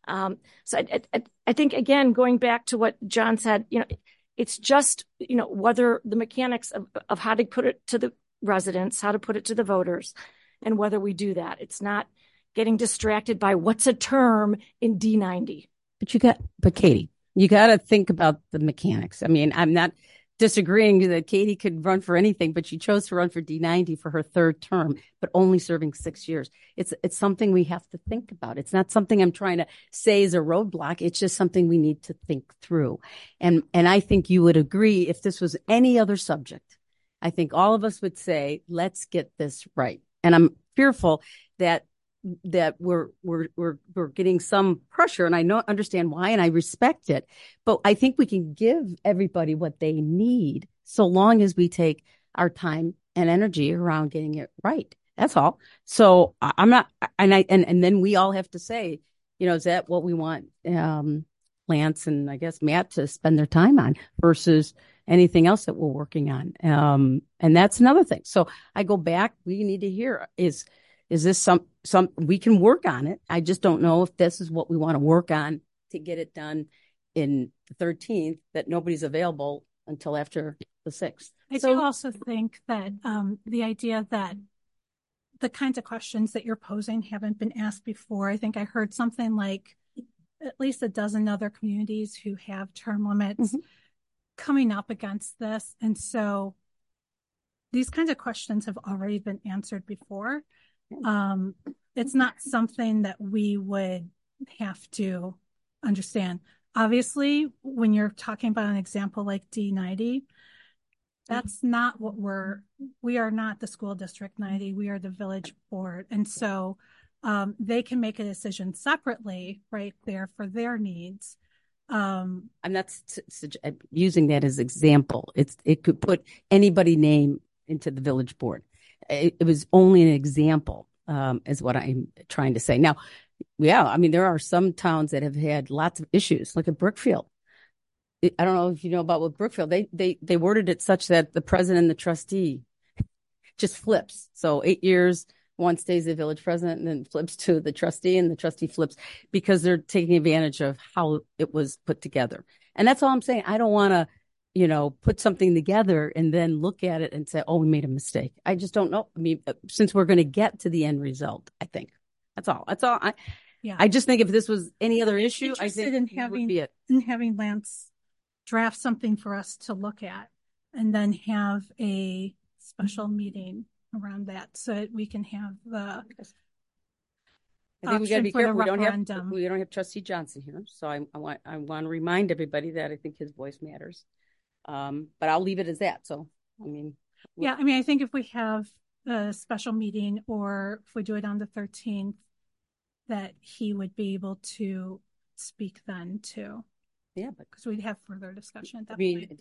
So I think, again, going back to what John said, it's just, whether the mechanics of how to put it to the residents, how to put it to the voters, and whether we do that. It's not getting distracted by what's a term in D90. But Katie, you got to think about the mechanics. I mean, I'm not disagreeing that Katie could run for anything, but she chose to run for D90 for her 3rd term, but only serving 6 years. It's something we have to think about. It's not something I'm trying to say is a roadblock. It's just something we need to think through. And I think you would agree if this was any other subject, I think all of us would say, let's get this right. And I'm fearful that we're getting some pressure, and I understand why, and I respect it. But I think we can give everybody what they need so long as we take our time and energy around getting it right. That's all. So I'm not, and then we all have to say, is that what we want Lance and I guess Matt to spend their time on versus anything else that we're working on? And that's another thing. So I go back. We need to hear is this some we can work on it. I just don't know if this is what we want to work on to get it done in the 13th, that nobody's available until after the 6th. I do also think that the idea that the kinds of questions that you're posing haven't been asked before. I think I heard something like at least a dozen other communities who have term limits coming up against this. And so these kinds of questions have already been answered before. It's not something that we would have to understand. Obviously, when you're talking about an example like D90, that's not what we are not the school district 90. We are the village board. And so they can make a decision separately right there for their needs. I'm not using that as example. It could put anybody name into the village board. It was only an example, is what I'm trying to say. Now, there are some towns that have had lots of issues, like at Brookfield. I don't know if you know about what Brookfield, they worded it such that the president and the trustee just flips. So 8 years, One stays the village president and then flips to the trustee, and the trustee flips, because they're taking advantage of how it was put together. And that's all I'm saying. I don't want to, put something together and then look at it and say, oh, we made a mistake. I just don't know. I mean, since we're going to get to the end result, I think that's all. I just think if this was any other issue, I think it would be it. In having Lance draft something for us to look at, and then have a special meeting around that, so that we can have the. I think we got to be careful. We don't referendum. have Trustee Johnson here, so I want to remind everybody that I think his voice matters. But I'll leave it as that. So I think if we have a special meeting, or if we do it on the 13th, that he would be able to speak then too. Yeah, because we'd have further discussion at that point.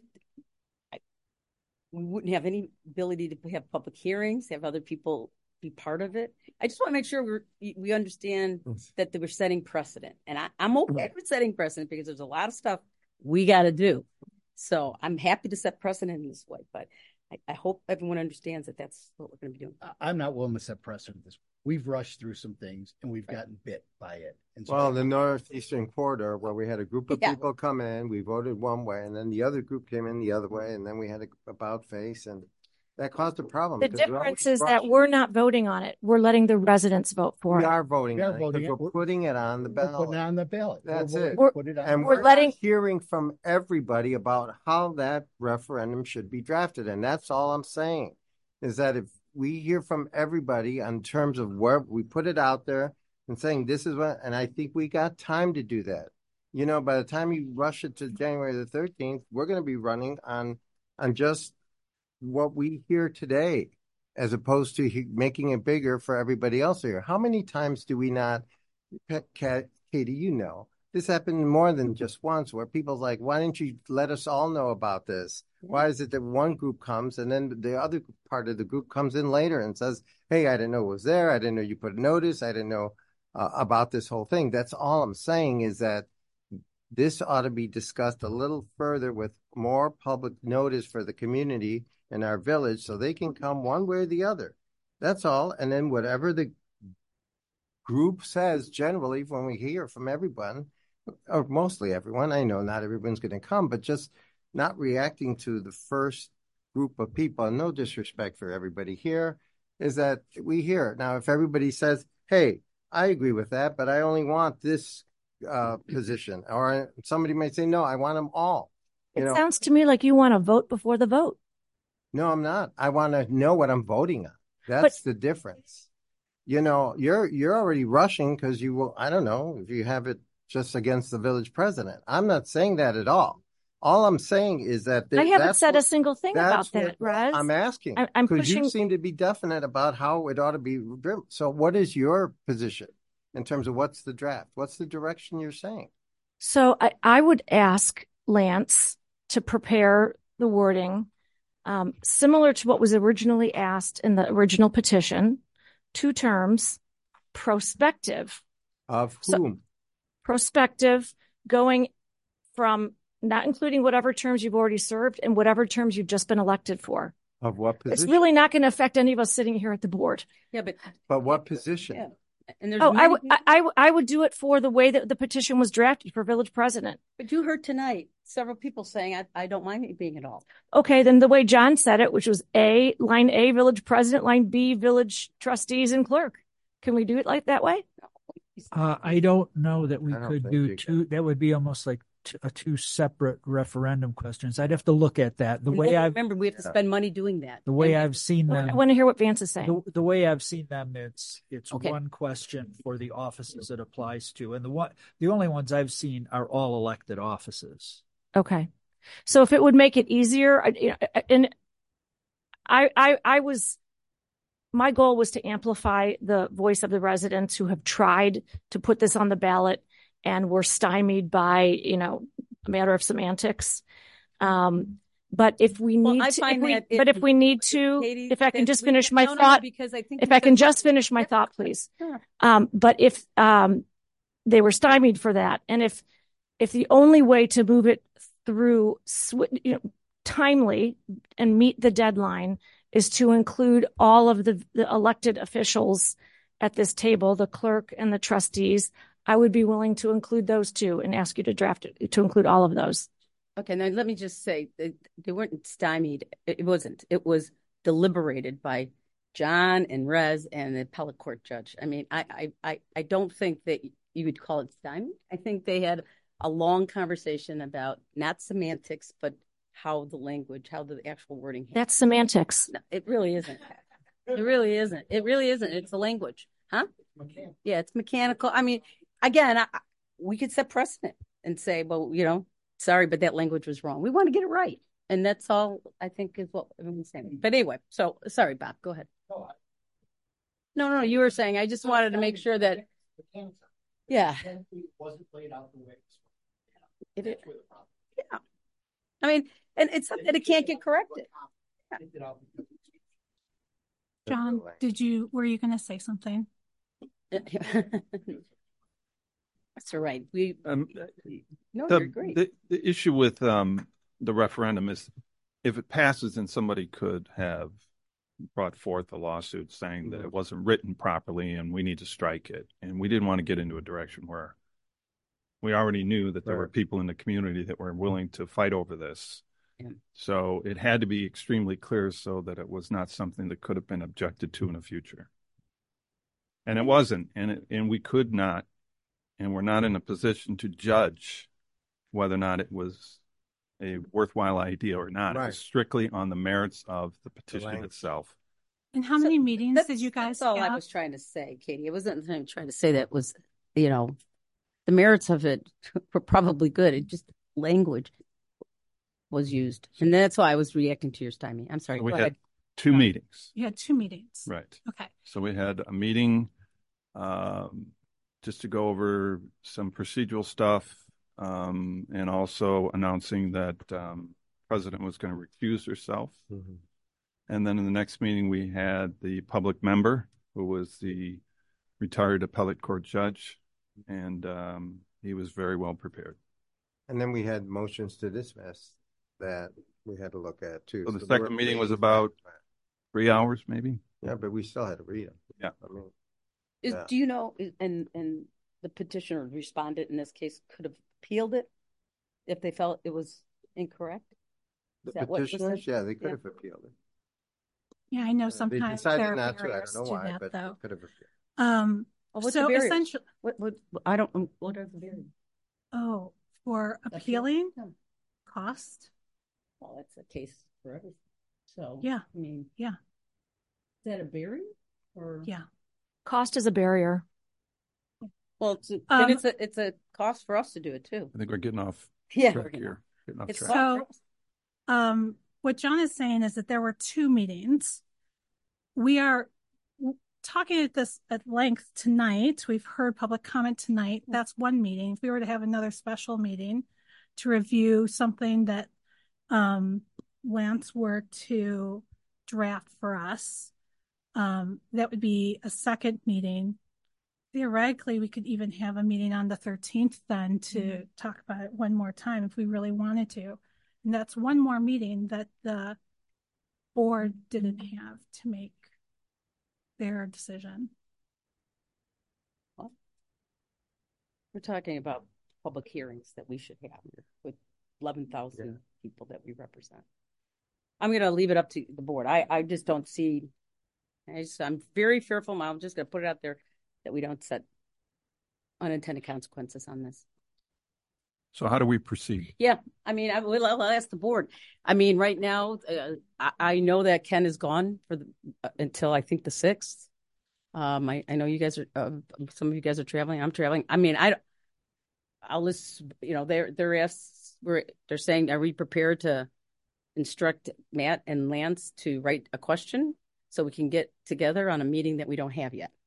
We wouldn't have any ability to have public hearings, have other people be part of it. I just want to make sure we understand that we're setting precedent, and I'm okay with setting precedent, because there's a lot of stuff we got to do. So I'm happy to set precedent in this way, but I hope everyone understands that that's what we're going to be doing. I'm not willing to set precedent this way. We've rushed through some things and we've gotten bit by it. And so well, the Northeastern Corridor, where we had a group of people come in, we voted one way, and then the other group came in the other way, and then we had a about face, and that caused a problem. The difference is that we're not voting on it. We're letting the residents vote for it. We are voting on it. We're putting it on the ballot. We're putting it on the ballot. That's it. We're hearing from everybody about how that referendum should be drafted. And that's all I'm saying, is that if we hear from everybody in terms of where we put it out there and saying this is what, and I think we got time to do that. By the time you rush it to January the 13th, we're going to be running on just what we hear today, as opposed to making it bigger for everybody else here. How many times do we not, Katie, this happened more than just once, where people's like, why didn't you let us all know about this? Why is it that one group comes and then the other part of the group comes in later and says, hey, I didn't know it was there. I didn't know you put a notice. I didn't know about this whole thing. That's all I'm saying, is that this ought to be discussed a little further with more public notice for the community in our village, so they can come one way or the other. That's all. And then whatever the group says, generally, when we hear from everyone, or mostly everyone, I know not everyone's going to come, but just not reacting to the first group of people, and no disrespect for everybody here, is that we hear. Now, if everybody says, hey, I agree with that, but I only want this position, or somebody might say, no, I want them all. It sounds to me like you want to vote before the vote. No, I'm not. I want to know what I'm voting on. That's the difference. You're already rushing because you will, I don't know, if you have it just against the village president. I'm not saying that at all. All I'm saying is that I haven't said a single thing about that, Raz. I'm asking I'm because pushing. You seem to be definite about how it ought to be driven. So what is your position in terms of what's the draft? What's the direction you're saying? So I would ask Lance to prepare the wording similar to what was originally asked in the original petition. 2 terms, prospective. Of whom? So, prospective, going from not including whatever terms you've already served and whatever terms you've just been elected for. Of what position? It's really not going to affect any of us sitting here at the board. Yeah, but what position? Yeah. And there's I would do it for the way that the petition was drafted for village president. But you heard tonight several people saying I don't mind it being at all. Okay, then the way John said it, which was line A, village president, line B, village trustees and clerk. Can we do it like that way? I don't know that we could do 2. That would be almost like 2 separate referendum questions. I'd have to look at that. Remember, we have to spend money doing that. The way I've seen them, I want to hear what Vance is saying. The way I've seen them, it's okay. One question for the offices it applies to, and the only ones I've seen are all elected offices. Okay, so if it would make it easier, and my goal was to amplify the voice of the residents who have tried to put this on the ballot and were stymied by, a matter of semantics. But if we need if I can just finish my thought, if I can just finish my thought, please. Sure. But if they were stymied for that, and if the only way to move it through, timely and meet the deadline is to include all of the elected officials at this table, the clerk and the trustees. I would be willing to include those too and ask you to draft it to include all of those. Okay, now let me just say they weren't stymied. It wasn't. It was deliberated by John and Rez and the appellate court judge. I mean, I don't think that you would call it stymied. I think they had a long conversation about not semantics, but how the actual wording. That's semantics. No, it really isn't. It really isn't. It really isn't. It's a language, huh? Yeah, it's mechanical. I mean, again, we could set precedent and say, well, sorry, but that language was wrong. We want to get it right. And that's all I think is what everyone's saying. But anyway, so sorry, Bob, go ahead. No, you were saying, I just wanted to make sure that, yeah. It wasn't played out the way it is. Yeah. I mean, and it's something that it can't get corrected. John, were you going to say something? That's all right. You're great. The issue with the referendum is if it passes, then somebody could have brought forth a lawsuit saying that it wasn't written properly and we need to strike it. And we didn't want to get into a direction where we already knew that there were people in the community that were willing to fight over this. Yeah. So it had to be extremely clear so that it was not something that could have been objected to in the future. And it wasn't, and we could not, and we're not in a position to judge whether or not it was a worthwhile idea or not. Right. It was strictly on the merits of the petition itself. And how many meetings did you guys have? That's all I was trying to say, Katie. I wasn't trying to say that was, the merits of it were probably good. It just language was used. And that's why I was reacting to your stymie. I'm sorry. So we had 2 meetings. You had 2 meetings. Right. Okay. So we had a meeting just to go over some procedural stuff and also announcing that President was going to recuse herself. Mm-hmm. And then in the next meeting, we had the public member who was the retired appellate court judge, and he was very well prepared. And then we had motions to dismiss that we had to look at too. So the second meeting was about 3 hours, maybe. Yeah, but we still had to read them. Yeah. I mean, do you know? And the petitioner respondent in this case could have appealed it if they felt it was incorrect. The petitioners, they could have appealed it. Yeah, I know sometimes they decided there not are to. I don't know why, that, but though. could have appealed. What's so the barriers? essentially, what are the barriers? Oh, for appealing cost. Well, that's a case for everything. So yeah, I mean, yeah. Is that a barrier or yeah? Cost is a barrier. Well, then it's a cost for us to do it too. I think we're getting off track here. So, what John is saying is that there were 2 meetings. We are talking at this at length tonight. We've heard public comment tonight. That's 1 meeting. If we were to have another special meeting to review something that Lance were to draft for us, that would be a second meeting. Theoretically, we could even have a meeting on the 13th then to talk about it one more time if we really wanted to. And that's 1 more meeting that the board didn't have to make their decision. Well, we're talking about public hearings that we should have with 11,000 people that we represent. I'm going to leave it up to the board. I just don't see, I'm very fearful. I'm just going to put it out there that we don't set unintended consequences on this. So how do we proceed? Yeah, I mean, I'll ask the board. I mean, right now, I know that Ken is gone for until I think the 6th. I know you guys are. Some of you guys are traveling. I'm traveling. I mean, I'll listen. They're saying, are we prepared to instruct Matt and Lance to write a question so we can get together on a meeting that we don't have yet?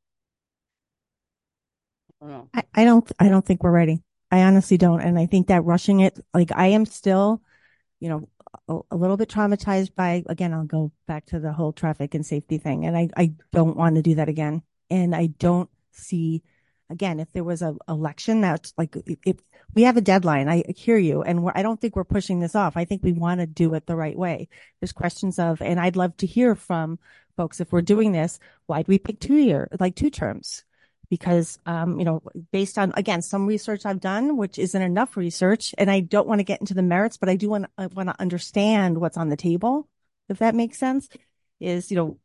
I don't think we're ready. I honestly don't. And I think that rushing it, like I am still, a little bit traumatized by, again, I'll go back to the whole traffic and safety thing. And I don't want to do that again. And I don't see again, if there was an election that's like, if we have a deadline, I hear you. And I don't think we're pushing this off. I think we want to do it the right way. There's questions of, and I'd love to hear from folks, if we're doing this, why do we pick 2 terms? Because, based on, again, some research I've done, which isn't enough research, and I don't want to get into the merits, but I want to understand what's on the table, if that makes sense, is,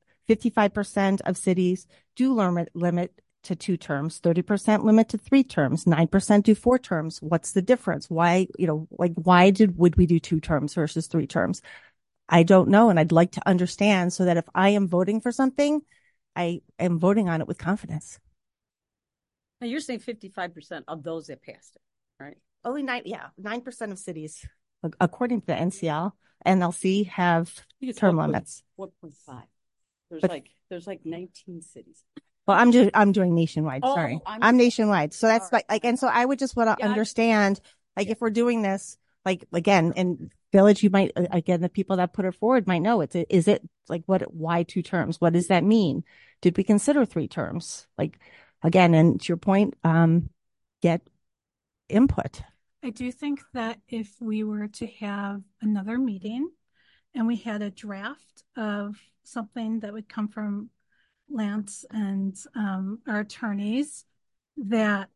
55% of cities do limit to 2 terms, 30% limit to 3 terms, 9% do 4 terms. What's the difference? Why, why would we do 2 terms versus 3 terms? I don't know. And I'd like to understand so that if I am voting for something, I am voting on it with confidence. Now you're saying 55% of those that passed it, right? Only 9% of cities, according to the NLC, have term limits. 1.5. There's like 19 cities. Well, I'm doing nationwide. Oh, sorry, I'm nationwide. So that's and so I would just want to understand, if we're doing this, again, in Village, you might, again, the people that put it forward might know is it why 2 terms? What does that mean? Did we consider 3 terms? Again, and to your point, get input. I do think that if we were to have another meeting and we had a draft of something that would come from Lance and our attorneys, that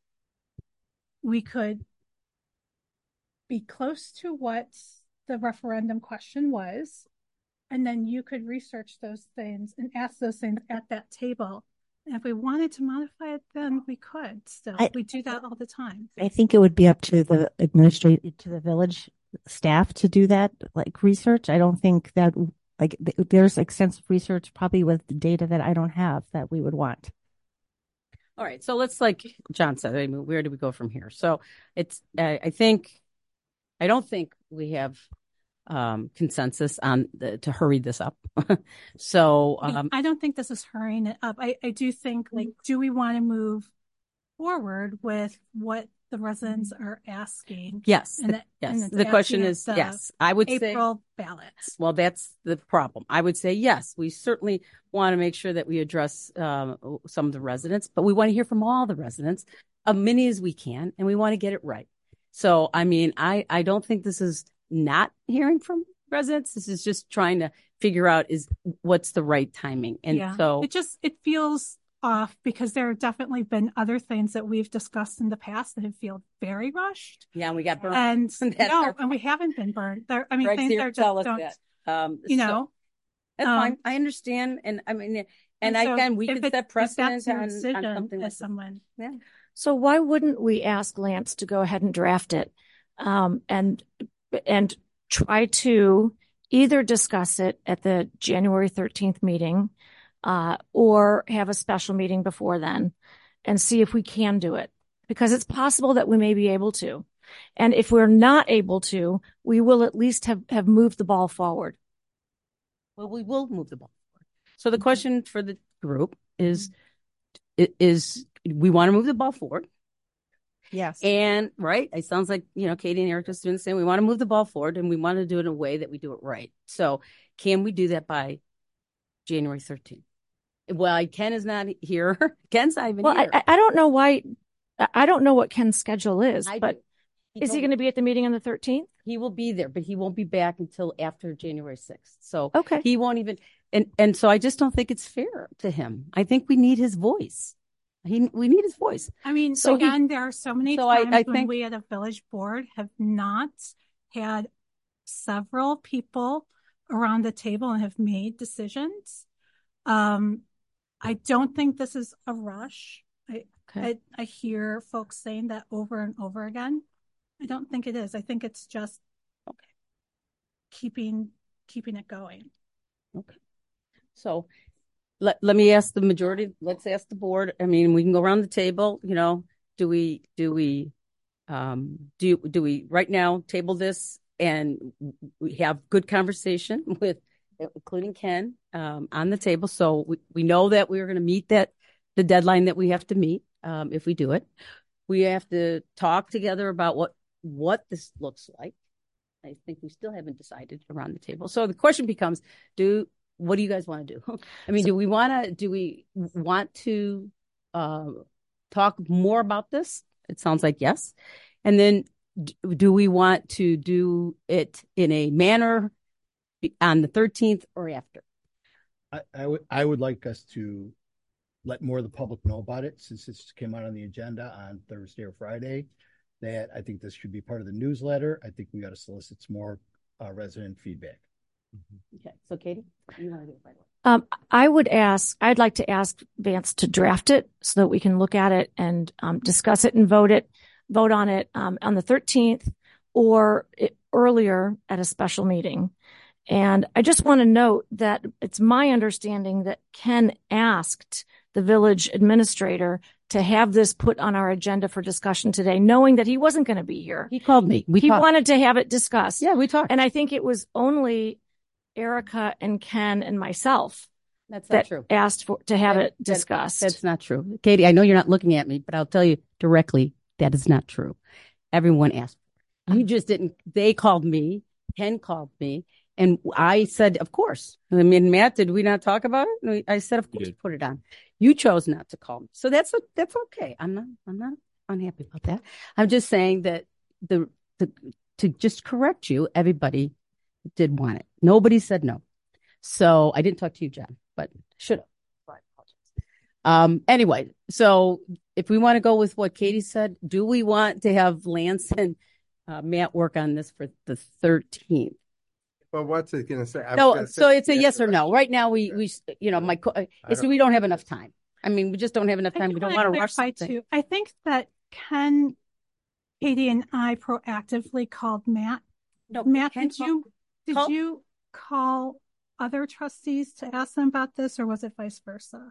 we could be close to what the referendum question was, and then you could research those things and ask those things at that table. And if we wanted to modify it, then we could still. We do that all the time. I think it would be up to the to the Village staff to do that, research. I don't think that there's extensive research probably with the data that I don't have that we would want. All right. So let's, like John said, where do we go from here? So it's, I don't think we have consensus on to hurry this up. So I don't think this is hurrying it up. I do think, do we want to move forward with what the residents are asking? Yes. Yes. The question is, yes. I would say April ballots. Well, that's the problem. I would say, yes, we certainly want to make sure that we address some of the residents, but we want to hear from all the residents, as many as we can, and we want to get it right. So, I don't think this is not hearing from residents. This is just trying to figure out what's the right timing. And so it feels off because there have definitely been other things that we've discussed in the past that have felt very rushed. Yeah, and we got burned. And we haven't been burned. Things are just don't. That's fine. I understand, and again, we could set precedent on something like someone. Yeah. So why wouldn't we ask Lance to go ahead and draft it, and try to either discuss it at the January 13th meeting, or have a special meeting before then and see if we can do it, because it's possible that we may be able to. And if we're not able to, we will at least have moved the ball forward. Well, we will move the ball forward. So the question for the group is we want to move the ball forward. Yes. And right. It sounds like, Katie and Erica's doing the same. We want to move the ball forward and we want to do it in a way that we do it right. So can we do that by January 13th? Well, Ken is not here. Ken's not even here. I don't know why. I don't know what Ken's schedule is, but is he going to be at the meeting on the 13th? He will be there, but he won't be back until after January 6th. So okay. He won't even, and so I just don't think it's fair to him. I think we need his voice. We need his voice. So there are so many times when we at a village board have not had several people around the table and have made decisions. I don't think this is a rush. I hear folks saying that over and over again. I don't think it is. I think it's just keeping it going. Okay. So let me ask the majority. Let's ask the board. We can go around the table. Do we right now table this and we have good conversation with, including Ken, on the table. So we know that we're going to meet the deadline that we have to meet. If we do it, we have to talk together about what this looks like. I think we still haven't decided around the table. So the question becomes, what do you guys want to do? Do we want to talk more about this? It sounds like yes. And then do we want to do it in a manner on the 13th or after? I would like us to let more of the public know about it, since this came out on the agenda on Thursday or Friday. That I think this should be part of the newsletter. I think we got to solicit some more resident feedback. Okay, so Katie, you want to do it right away? I'd like to ask Vance to draft it so that we can look at it and discuss it and vote on it on the 13th or earlier at a special meeting. And I just want to note that it's my understanding that Ken asked the village administrator to have this put on our agenda for discussion today, knowing that he wasn't going to be here. He called me. He wanted to have it discussed. Yeah, we talked. And I think it was only Erica and Ken and myself That's not true. asked to have it discussed. That's not true. Katie, I know you're not looking at me, but I'll tell you directly, that is not true. Everyone asked. You just didn't. They called me. Ken called me. And I said, of course. I mean, Matt, did we not talk about it? I said, of course, put it on. You chose not to call me. So that's okay. I'm not unhappy about that. I'm just saying that to just correct you, everybody did want it. Nobody said no. So I didn't talk to you, John, but should have. Anyway, so if we want to go with what Katie said, do we want to have Lance and Matt work on this for the 13th? Well, what's it going to say? No, so it's a yes or no. Right now, we we don't have enough time. I mean, we just don't have enough time. We don't want to rush something. I think that Ken, Katie, and I proactively called Matt. No, Matt, did you call other trustees to ask them about this, or was it vice versa?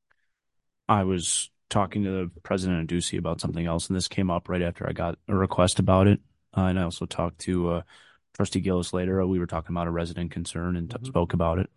I was talking to the president of Ducey about something else, and this came up right after I got a request about it. And I also talked to Trustee Gillis later. We were talking about a resident concern and spoke about it.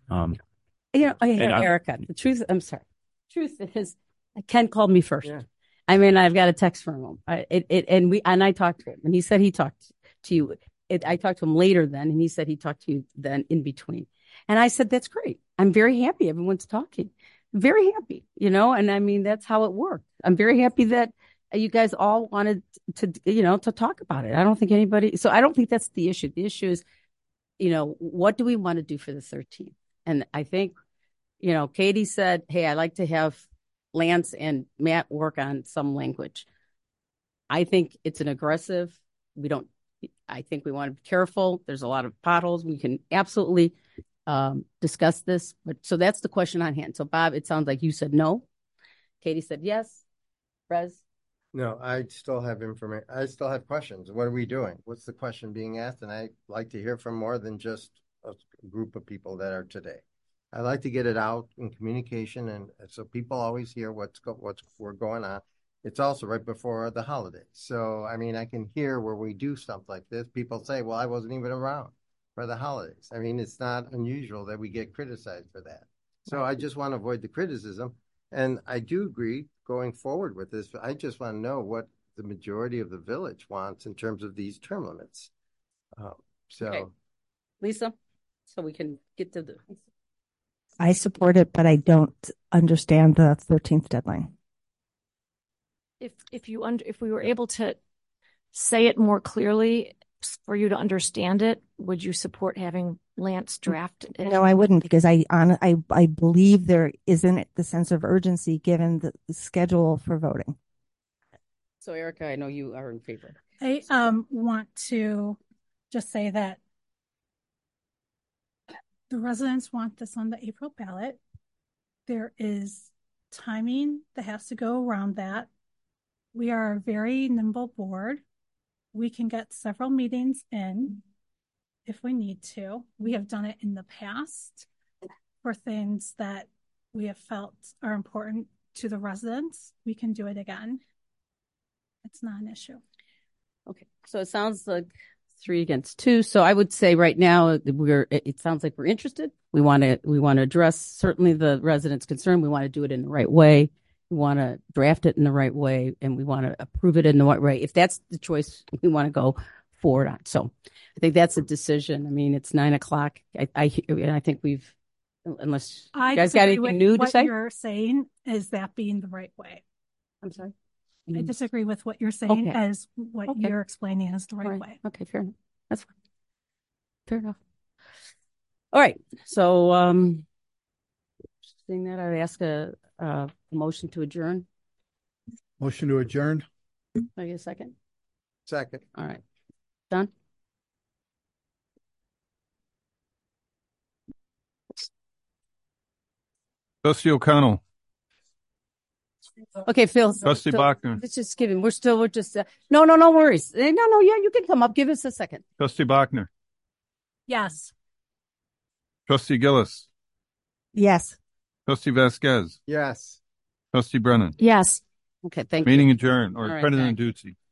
Erica, the truth, I'm sorry. Truth is, Ken called me first. Yeah. I mean, I've got a text from him. I talked to him, and he said he talked to you. I talked to him later then, and he said he talked to you then in between. And I said, that's great. I'm very happy everyone's talking. Very happy, and I mean, that's how it worked. I'm very happy that you guys all wanted to talk about it. I don't think I don't think that's the issue. The issue is, what do we want to do for the 13th? And I think, Katie said, hey, I like to have Lance and Matt work on some language. I think it's an aggressive. I think we want to be careful. There's a lot of potholes. We can absolutely discuss this. But so that's the question on hand. So Bob, it sounds like you said no. Katie said yes. Rez? No, I still have information. I still have questions. What are we doing? What's the question being asked? And I like to hear from more than just a group of people that are today. I like to get it out in communication, and so people always hear what's going on. It's also right before the holidays. So, I mean, I can hear where we do stuff like this. People say, well, I wasn't even around for the holidays. I mean, it's not unusual that we get criticized for that. So I just want to avoid the criticism. And I do agree going forward with this. I just want to know what the majority of the village wants in terms of these term limits. Okay. Lisa, so we can get to the... I support it, but I don't understand the 13th deadline. If we were able to say it more clearly for you to understand it, would you support having Lance draft it? No, I wouldn't, because I believe there isn't the sense of urgency given the schedule for voting. So Erica, I know you are in favor. I want to just say that the residents want this on the April ballot. There is timing that has to go around that. We are a very nimble board. We can get several meetings in if we need to. We have done it in the past for things that we have felt are important to the residents. We can do it again. It's not an issue. Okay, so it sounds like 3 against 2. So I would say right now it sounds like we're interested. We want to address certainly the residents' concern. We want to do it in the right way. We want to draft it in the right way, and we want to approve it in the right way. If that's the choice we want to go forward on. So I think that's a decision. I mean, it's 9:00. I think we've, unless you guys got anything new to say. What you're saying is that being the right way. I'm sorry. I disagree with what you're saying Okay. as what Okay. you're explaining is the right, All right. way. Okay, fair enough. That's fine. Fair enough. All right. So, seeing that, I ask a motion to adjourn. Motion to adjourn. Can I get a second? Second. All right. Done? Trustee O'Connell. Okay, Phil. Trustee Bachner. Let's just give him. We're just. No worries. No. Yeah, you can come up. Give us a second. Trustee Bachner. Yes. Trustee Gillis. Yes. Trustee Vasquez. Yes. Trustee Brennan. Yes. Okay, thank you. Meeting adjourned, or All right, President thanks. Ducey.